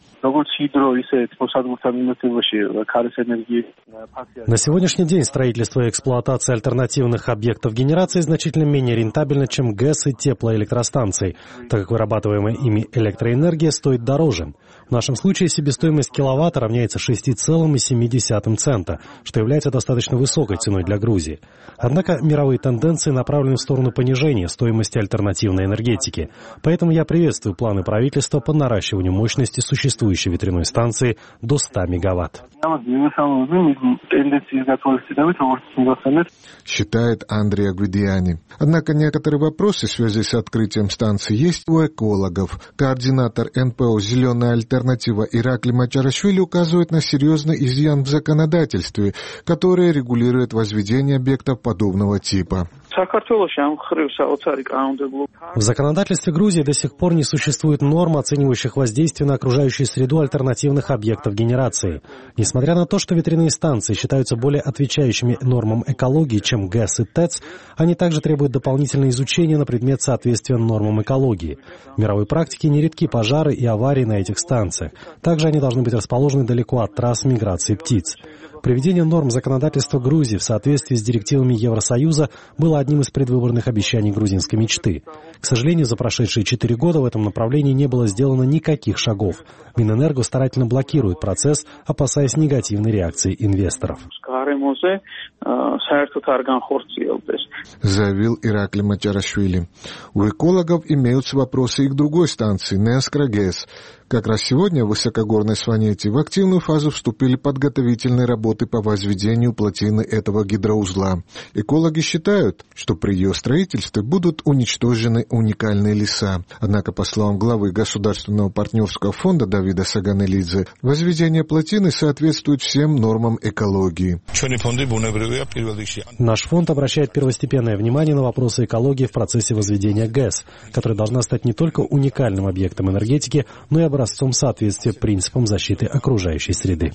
На сегодняшний день строительство и эксплуатация альтернативных объектов генерации значительно менее рентабельно, чем ГЭС и теплоэлектростанции, так как вырабатываемая ими электроэнергия стоит дороже. В нашем случае себестоимость киловатта равняется шесть целых семь десятых цента, что является достаточно высокой ценой для Грузии. Однако мировые тенденции направлены в сторону понижения стоимости альтернативной энергетики. Поэтому я приветствую планы правительства по наращиванию мощности существующей ветряной станции до ста мегаватт. Считает Андрей Гвидиани. Однако некоторые вопросы в связи с открытием станции есть у экологов. Координатор эн пэ о «Зеленая альтернатива» Иракли Мачарашвили указывает на серьезный изъян в законодательстве, которое регулирует возведение объектов подобного типа. В законодательстве Грузии до сих пор не существует норм, оценивающих воздействие на окружающую среду альтернативных объектов генерации. Несмотря на то, что ветряные станции считаются более отвечающими нормам экологии, чем ГЭС и ТЭЦ, они также требуют дополнительного изучения на предмет соответствия нормам экологии. В мировой практике нередки пожары и аварии на этих станциях. Также они должны быть расположены далеко от трасс миграции птиц. Приведение норм законодательства Грузии в соответствии с директивами Евросоюза было одним из предвыборных обещаний грузинской мечты. К сожалению, за прошедшие четыре года в этом направлении не было сделано никаких шагов. Минэнерго старательно блокирует процесс, опасаясь негативной реакции инвесторов. Заявил Иракли Мачарашвили. У экологов имеются вопросы и к другой станции, Ненскра-ГЭС. Как раз сегодня в высокогорной Сванете в активную фазу вступили подготовительные работы по возведению плотины этого гидроузла. Экологи считают, что при ее строительстве будут уничтожены уникальные леса. Однако, по словам главы Государственного партнерского фонда Давида Саганелидзе, возведение плотины соответствует всем нормам экологии. Наш фонд обращает первостепенное внимание на вопросы экологии в процессе возведения ГЭС, которая должна стать не только уникальным объектом энергетики, но и образцом соответствия принципам защиты окружающей среды.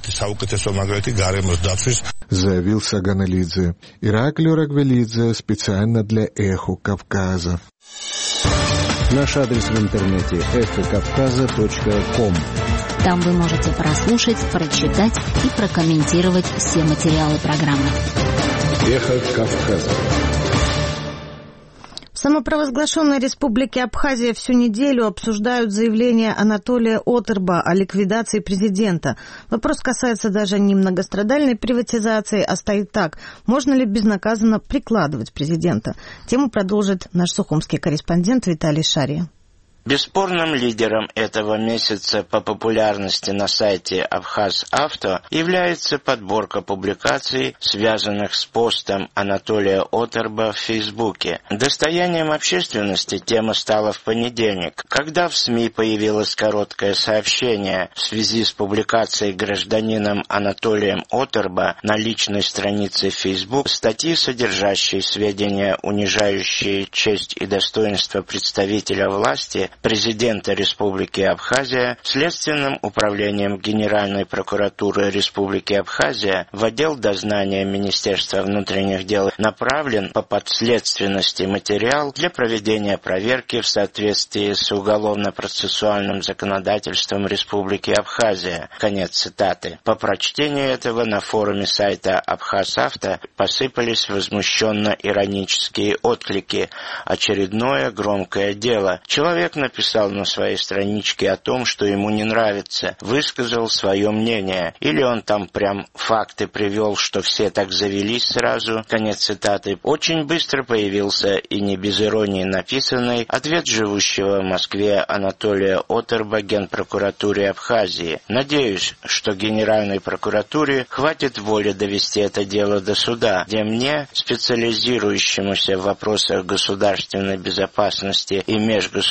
Заявил Саганелидзе. Ираклио Рагвелидзе специально для «Эхо Кавказа». Наш адрес в интернете эхо кавказа точка ком. Там вы можете прослушать, прочитать и прокомментировать все материалы программы. Эхо Кавказа. В самопровозглашенной республике Абхазия всю неделю обсуждают заявление Анатолия Отерба о ликвидации президента. Вопрос касается даже не многострадальной приватизации, а стоит так: можно ли безнаказанно прикладывать президента? Тему продолжит наш сухумский корреспондент Виталий Шария. Бесспорным лидером этого месяца по популярности на сайте Абхаз-Авто является подборка публикаций, связанных с постом Анатолия Отерба в Фейсбуке. Достоянием общественности тема стала в понедельник, когда в СМИ появилось короткое сообщение в связи с публикацией гражданином Анатолием Отерба на личной странице Facebook статьи, содержащей сведения, унижающие честь и достоинство представителя власти, президента Республики Абхазия, Следственным управлением Генеральной прокуратуры Республики Абхазия в отдел дознания Министерства внутренних дел направлен по подследственности материал для проведения проверки в соответствии с уголовно-процессуальным законодательством Республики Абхазия. Конец цитаты. По прочтению этого на форуме сайта Абхаз-Авто посыпались возмущенно-иронические отклики. Очередное громкое дело. Человек написал на своей страничке о том, что ему не нравится, высказал свое мнение. Или он там прям факты привел, что все так завелись сразу. Конец цитаты. Очень быстро появился и не без иронии написанный ответ живущего в Москве Анатолия Отерба Генпрокуратуре Абхазии. Надеюсь, что Генеральной прокуратуре хватит воли довести это дело до суда, где мне, специализирующемуся в вопросах государственной безопасности и межгосударственной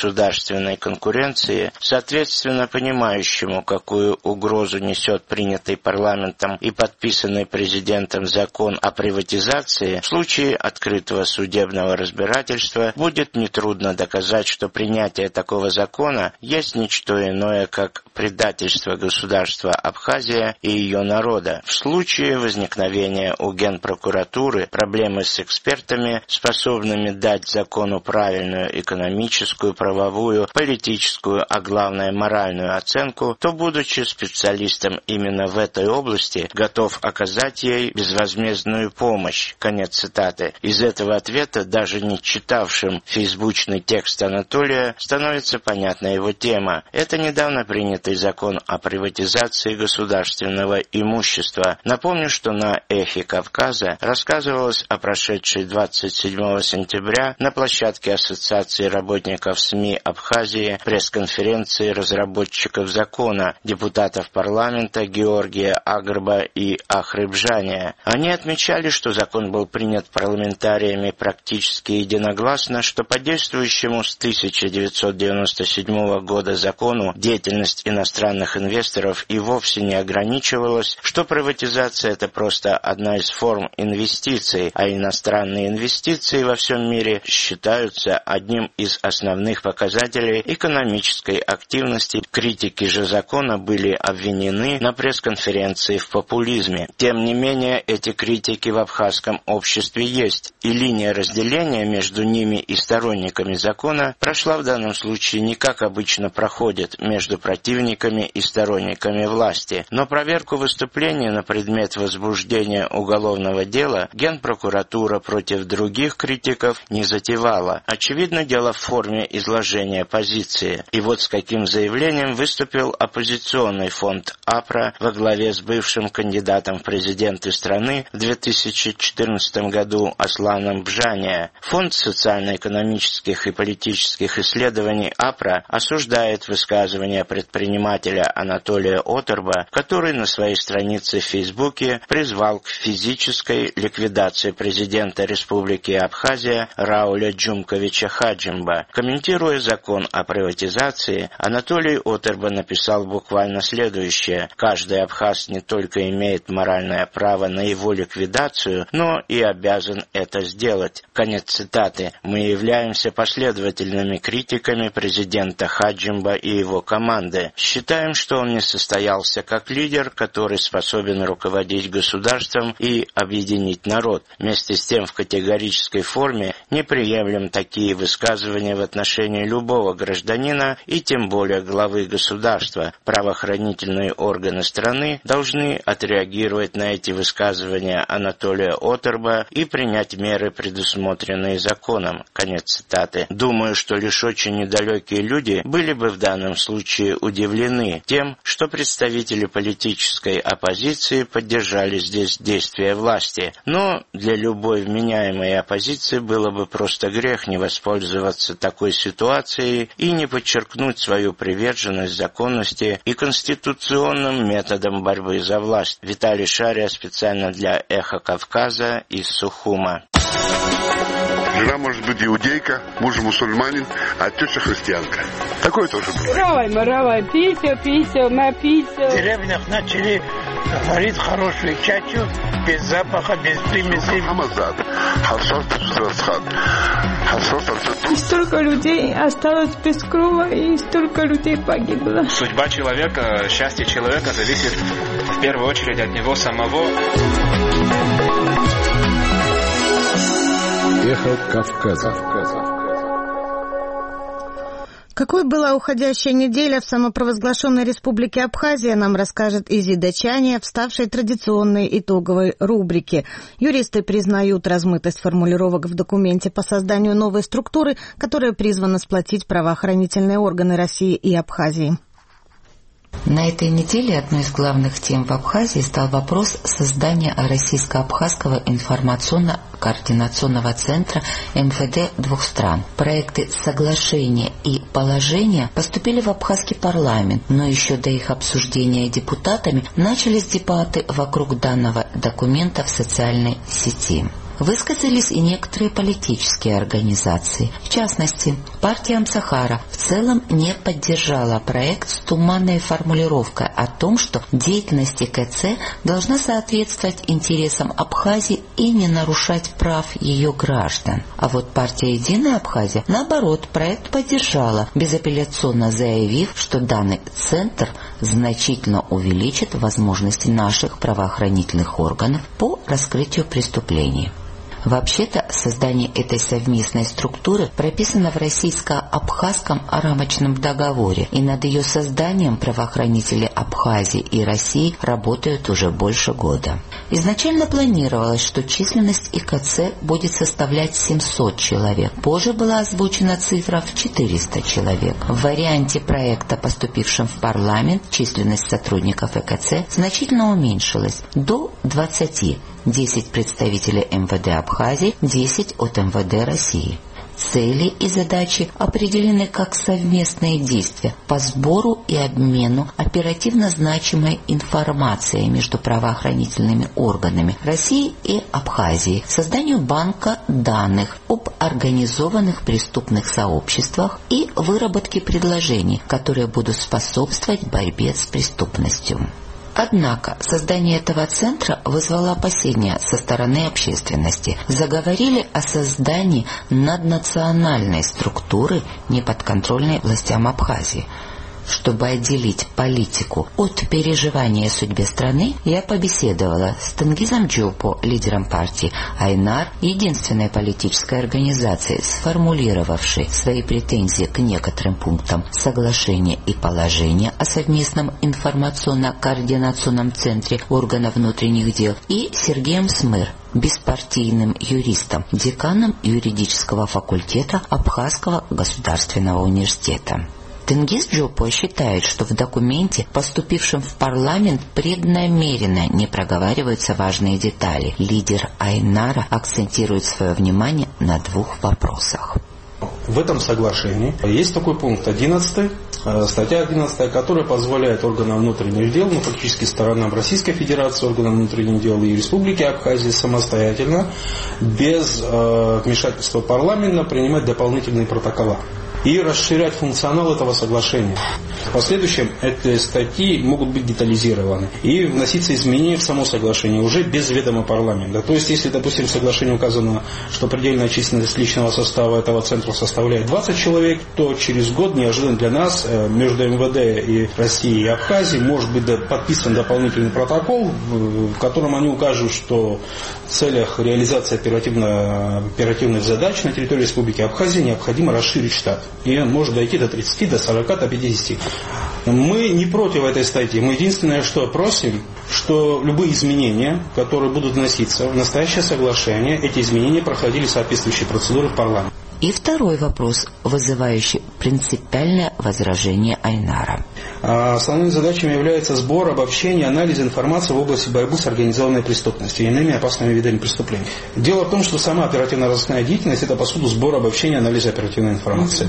естественной конкуренции, соответственно понимающему, какую угрозу несет принятый парламентом и подписанный президентом закон о приватизации, в случае открытого судебного разбирательства будет нетрудно доказать, что принятие такого закона есть ничто иное, как предательство государства Абхазия и ее народа. В случае возникновения у Генпрокуратуры проблемы с экспертами, способными дать закону правильную экономическую, правовую, политическую, а главное моральную оценку, то, будучи специалистом именно в этой области, готов оказать ей безвозмездную помощь. Конец цитаты. Из этого ответа, даже не читавшим фейсбучный текст Анатолия, становится понятна его тема. Это недавно принятый закон о приватизации государственного имущества. Напомню, что на «Эхе Кавказа» рассказывалось о прошедшей двадцать седьмого сентября на площадке Ассоциации работников СМИ Абхазии пресс-конференции разработчиков закона, депутатов парламента Георгия Агрба и Ахрыбжания. Они отмечали, что закон был принят парламентариями практически единогласно, что по действующему с тысяча девятьсот девяносто седьмого года закону деятельность иностранных инвесторов и вовсе не ограничивалась, что приватизация – это просто одна из форм инвестиций, а иностранные инвестиции во всем мире считаются одним из основных показателей экономической активности. Критики же закона были обвинены на пресс-конференции в популизме. Тем не менее, эти критики в абхазском обществе есть, и линия разделения между ними и сторонниками закона прошла в данном случае не как обычно проходит между противниками и сторонниками власти. Но проверку выступления на предмет возбуждения уголовного дела Генпрокуратура против других критиков не затевала. Очевидно, дело в форме изложения позиции. И вот с каким заявлением выступил оппозиционный фонд АПРА во главе с бывшим кандидатом в президенты страны в две тысячи четырнадцатом году Асланом Бжания. Фонд социально-экономических и политических исследований АПРА осуждает высказывания предпринимателя Анатолия Оторба, который на своей странице в Фейсбуке призвал к физической ликвидации президента Республики Абхазия Рауля Джумковича Хаджимба. Комментируя закон о приватизации, Анатолий Оторба написал буквально следующее: «Каждый абхаз не только имеет моральное право на его ликвидацию, но и обязан это сделать». Конец цитаты. Мы являемся последовательными критиками президента Хаджимба и его команды. Считаем, что он не состоялся как лидер, который способен руководить государством и объединить народ. Вместе с тем в категорической форме не приемлем такие высказывания в отношении любого гражданина и тем более главы государства. Правоохранительные органы страны должны отреагировать на эти высказывания Анатолия Оторба и принять меры, предусмотренные законом. Конец цитаты. Думаю, что лишь очень недалекие люди были бы в данном случае удивлены тем, что представители политической оппозиции поддержали здесь действия власти. Но для любой вменяемой оппозиции было бы просто грех не воспользоваться такой ситуацией и не подчеркнуть свою приверженность законности и конституционным методам борьбы за власть. Виталий Шария специально для «Эхо Кавказа» из Сухума. Жена может быть иудейка, муж мусульманин, а теща христианка. Такое тоже бывает. Равай, маравай, пися, пися, напися. В деревнях начали варить хорошую чачу, без запаха, без примесей. И столько людей осталось без крова, и столько людей погибло. Судьба человека, счастье человека зависит в первую очередь от него самого. Эхо Кавказа. Какой была уходящая неделя в самопровозглашенной республике Абхазия, нам расскажет Изида Чания в ставшей традиционной итоговой рубрике. Юристы признают размытость формулировок в документе по созданию новой структуры, которая призвана сплотить правоохранительные органы России и Абхазии. На этой неделе одной из главных тем в Абхазии стал вопрос создания Российско-Абхазского информационно-координационного центра эм эф дэ двух стран. Проекты соглашения и положения поступили в абхазский парламент, но еще до их обсуждения депутатами начались дебаты вокруг данного документа в социальной сети. Высказались и некоторые политические организации. В частности, партия Амсахара в целом не поддержала проект с туманной формулировкой о том, что деятельность И К Ц должна соответствовать интересам Абхазии и не нарушать прав ее граждан. А вот партия «Единая Абхазия», наоборот, проект поддержала, безапелляционно заявив, что данный центр значительно увеличит возможности наших правоохранительных органов по раскрытию преступлений. Вообще-то, создание этой совместной структуры прописано в российско-абхазском рамочном договоре, и над ее созданием правоохранители Абхазии и России работают уже больше года. Изначально планировалось, что численность И К Ц будет составлять семьсот человек. Позже была озвучена цифра в четыреста человек. В варианте проекта, поступившем в парламент, численность сотрудников И К Ц значительно уменьшилась до двадцати. десять представителей Эм Вэ Дэ Абхазии, десять от Эм Вэ Дэ России. Цели и задачи определены как совместные действия по сбору и обмену оперативно значимой информацией между правоохранительными органами России и Абхазии, созданию банка данных об организованных преступных сообществах и выработке предложений, которые будут способствовать борьбе с преступностью. Однако создание этого центра вызвало опасения со стороны общественности. Заговорили о создании наднациональной структуры, неподконтрольной властям Абхазии. Чтобы отделить политику от переживания о судьбе страны, я побеседовала с Тенгизом Джопо, лидером партии Айнар, единственной политической организацией, сформулировавшей свои претензии к некоторым пунктам соглашения и положения о совместном информационно-координационном центре органов внутренних дел, и Сергеем Смыр, беспартийным юристом, деканом юридического факультета Абхазского государственного университета. Тенгиз Джопо считает, что в документе, поступившем в парламент, преднамеренно не проговариваются важные детали. Лидер Айнара акцентирует свое внимание на двух вопросах. В этом соглашении есть такой пункт одиннадцатый, статья одиннадцатая, которая позволяет органам внутренних дел, ну фактически сторонам Российской Федерации, органам внутренних дел и Республики Абхазия самостоятельно, без э, вмешательства парламента, принимать дополнительные протокола и расширять функционал этого соглашения. В последующем эти статьи могут быть детализированы и вноситься изменения в само соглашение уже без ведома парламента. То есть, если, допустим, в соглашении указано, что предельная численность личного состава этого центра составляет двадцать человек, то через год неожиданно для нас между Эм Вэ Дэ и Россией и Абхазией может быть подписан дополнительный протокол, в котором они укажут, что в целях реализации оперативно, оперативных задач на территории Республики Абхазия необходимо расширить штат. И он может дойти до тридцати, до сорока, до пятидесяти. Мы не против этой статьи. Мы единственное, что просим, что любые изменения, которые будут вноситься в настоящее соглашение, эти изменения проходили соответствующие процедуры в парламенте. И второй вопрос, вызывающий принципиальное возражение Айнара. Основными задачами является сбор, обобщение, анализ информации в области борьбы с организованной преступностью и иными опасными видами преступлений. Дело в том, что сама оперативно-розыскная деятельность – это, по сути, сбор, обобщение, анализ оперативной информации.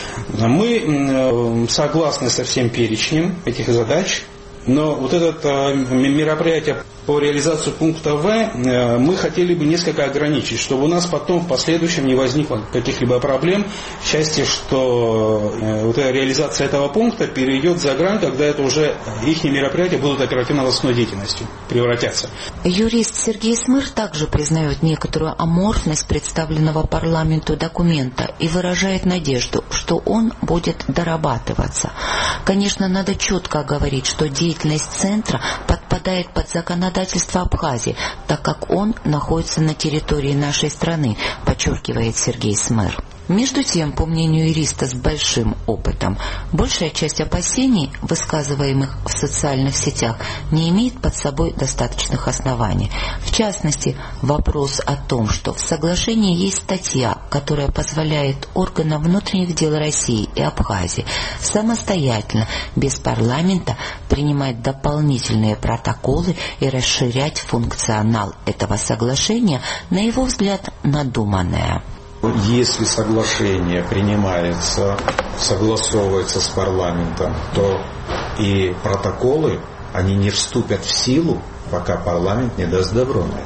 Мы согласны со всем перечнем этих задач, но вот это мероприятие по реализации пункта В мы хотели бы несколько ограничить, чтобы у нас потом в последующем не возникло каких-либо проблем в части, что вот эта реализация этого пункта перейдет за грань, когда это уже их мероприятия будут оперативно-розыскной деятельностью превратятся. Юрист Сергей Смыр также признает некоторую аморфность представленного парламенту документа и выражает надежду, что он будет дорабатываться. Конечно, надо четко говорить, что деятельность центра подпадает под законодательство Абхазии, так как он находится на территории нашей страны, подчеркивает Сергей Смыр. Между тем, по мнению юриста с большим опытом, большая часть опасений, высказываемых в социальных сетях, не имеет под собой достаточных оснований. В частности, вопрос о том, что в соглашении есть статья, которая позволяет органам внутренних дел России и Абхазии самостоятельно, без парламента, принимать дополнительные протоколы и расширять функционал этого соглашения, на его взгляд, надуманное. Если соглашение принимается, согласовывается с парламентом, то и протоколы, они не вступят в силу, пока парламент не даст добро на это.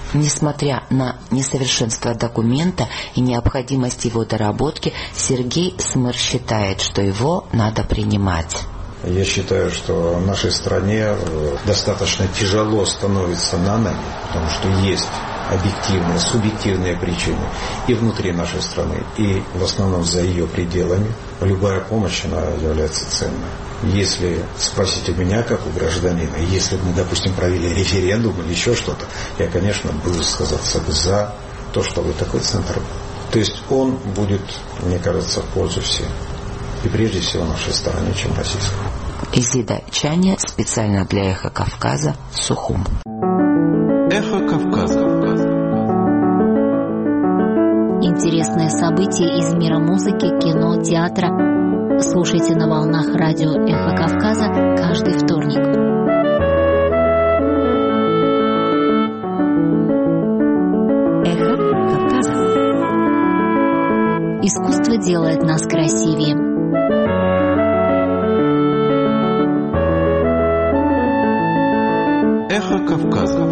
Несмотря на несовершенство документа и необходимость его доработки, Сергей Смыр считает, что его надо принимать. Я считаю, что в нашей стране достаточно тяжело становится на ноги, потому что есть объективные, субъективные причины и внутри нашей страны, и в основном за ее пределами. Любая помощь, она является ценной. Если спросить у меня, как у гражданина, если бы мы, допустим, провели референдум или еще что-то, я, конечно, буду высказаться за то, чтобы такой центр был. То есть он будет, мне кажется, в пользу всем. И прежде всего нашей стороне, чем российской. Изида Чаня специально для «Эхо Кавказа», Сухум. «Эхо Кавказа». Интересные события из мира музыки, кино, театра. Слушайте на волнах радио «Эхо Кавказа» каждый вторник. «Эхо Кавказа». Искусство делает нас красивее. «Эхо Кавказа».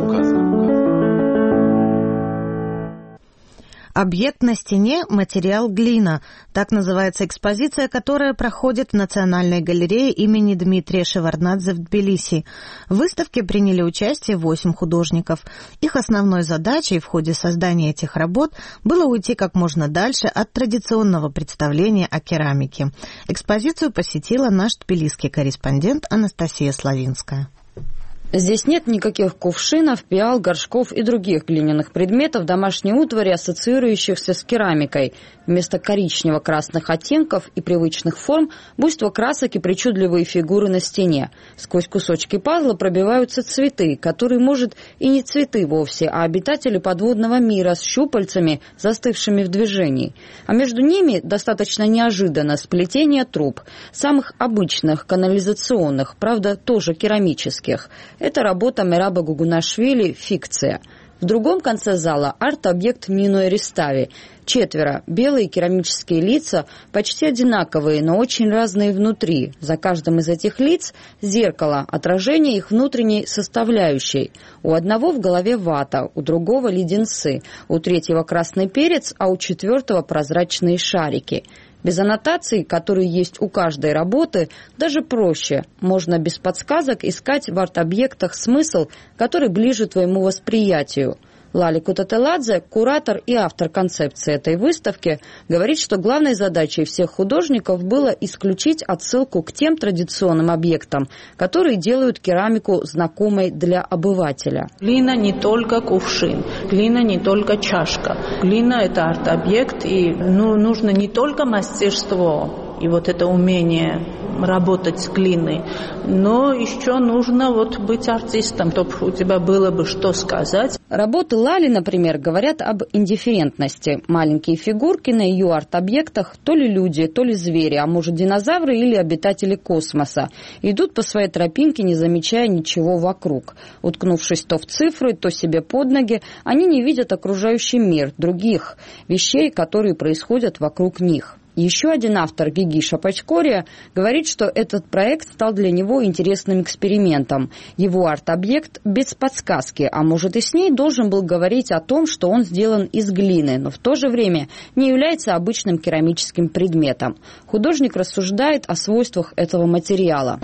Объект на стене – материал глина. Так называется экспозиция, которая проходит в Национальной галерее имени Дмитрия Шеварднадзе в Тбилиси. В выставке приняли участие восемь художников. Их основной задачей в ходе создания этих работ было уйти как можно дальше от традиционного представления о керамике. Экспозицию посетила наш тбилисский корреспондент Анастасия Славинская. Здесь нет никаких кувшинов, пиал, горшков и других глиняных предметов домашней утвари, ассоциирующихся с керамикой. Вместо коричнево-красных оттенков и привычных форм буйство красок и причудливые фигуры на стене. Сквозь кусочки пазла пробиваются цветы, которые, может, и не цветы вовсе, а обитатели подводного мира с щупальцами, застывшими в движении. А между ними достаточно неожиданно сплетение труб, самых обычных, канализационных, правда, тоже керамических. Это работа Мераба Гугунашвили «Фикция». В другом конце зала арт-объект Нино Эристави. Четверо. Белые керамические лица, почти одинаковые, но очень разные внутри. За каждым из этих лиц зеркало, отражение их внутренней составляющей. У одного в голове вата, у другого леденцы, у третьего красный перец, а у четвертого прозрачные шарики. Без аннотаций, которые есть у каждой работы, даже проще. Можно без подсказок искать в арт-объектах смысл, который ближе твоему восприятию. Лали Кутателадзе, куратор и автор концепции этой выставки, говорит, что главной задачей всех художников было исключить отсылку к тем традиционным объектам, которые делают керамику знакомой для обывателя. Глина не только кувшин, глина не только чашка. Глина – это арт-объект, и ну, нужно не только мастерство и вот это умение работать с глиной, но еще нужно вот быть артистом, чтобы у тебя было бы что сказать. Работы Лали, например, говорят об индифферентности. Маленькие фигурки на ее арт-объектах то ли люди, то ли звери, а может динозавры или обитатели космоса. Идут по своей тропинке, не замечая ничего вокруг. Уткнувшись то в цифры, то себе под ноги, они не видят окружающий мир, других вещей, которые происходят вокруг них. Еще один автор, Гигиша Пачкория, говорит, что этот проект стал для него интересным экспериментом. Его арт-объект без подсказки, а может и с ней, должен был говорить о том, что он сделан из глины, но в то же время не является обычным керамическим предметом. Художник рассуждает о свойствах этого материала.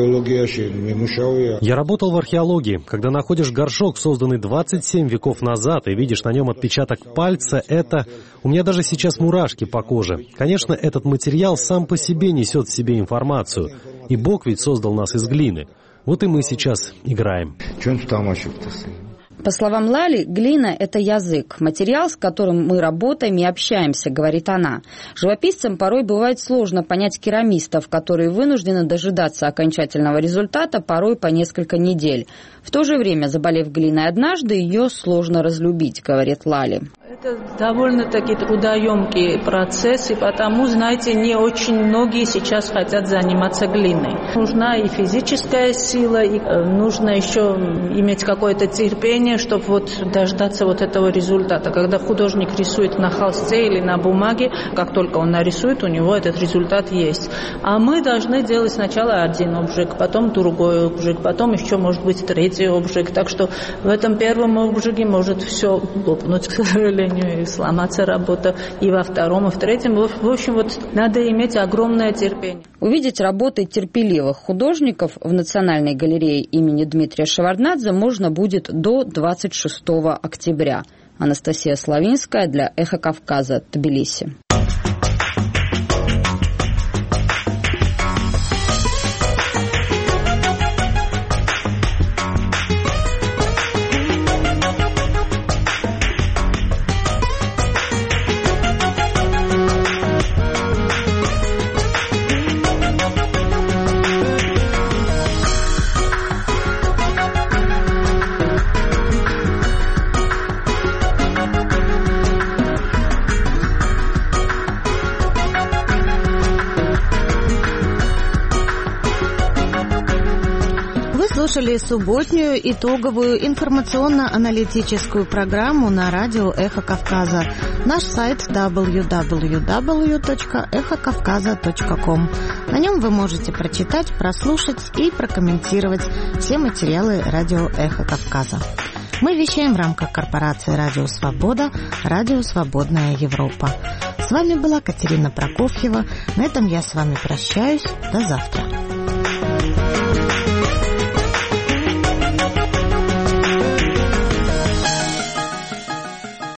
Я работал в археологии. Когда находишь горшок, созданный двадцать семь веков назад, и видишь на нем отпечаток пальца, это... У меня даже сейчас мурашки по коже. Конечно, этот материал сам по себе несет в себе информацию. И Бог ведь создал нас из глины. Вот и мы сейчас играем. По словам Лали, глина – это язык, материал, с которым мы работаем и общаемся, говорит она. Живописцам порой бывает сложно понять керамистов, которые вынуждены дожидаться окончательного результата, порой по несколько недель. В то же время, заболев глиной однажды, ее сложно разлюбить, говорит Лали. Это довольно-таки трудоемкий процесс, и потому, знаете, не очень многие сейчас хотят заниматься глиной. Нужна и физическая сила, и нужно еще иметь какое-то терпение, чтобы вот дождаться вот этого результата. Когда художник рисует на холсте или на бумаге, как только он нарисует, у него этот результат есть. А мы должны делать сначала один обжиг, потом другой обжиг, потом еще может быть третий обжиг. Так что в этом первом обжиге может все лопнуть, к сожалению, и сломаться работа, и во втором, и в третьем. В общем, вот надо иметь огромное терпение. Увидеть работы терпеливых художников в Национальной галерее имени Дмитрия Шеварднадзе можно будет до двадцать шестого октября. Анастасия Славинская для «Эхо Кавказа», Тбилиси. Слушали субботнюю итоговую информационно-аналитическую программу на радио «Эхо Кавказа». Наш сайт дабл ю дабл ю дабл ю точка эхо кавказа точка ком. На нем вы можете прочитать, прослушать и прокомментировать все материалы радио «Эхо Кавказа». Мы вещаем в рамках корпорации «Радио Свобода», «Радио Свободная Европа». С вами была Катерина Прокофьева. На этом я с вами прощаюсь. До завтра.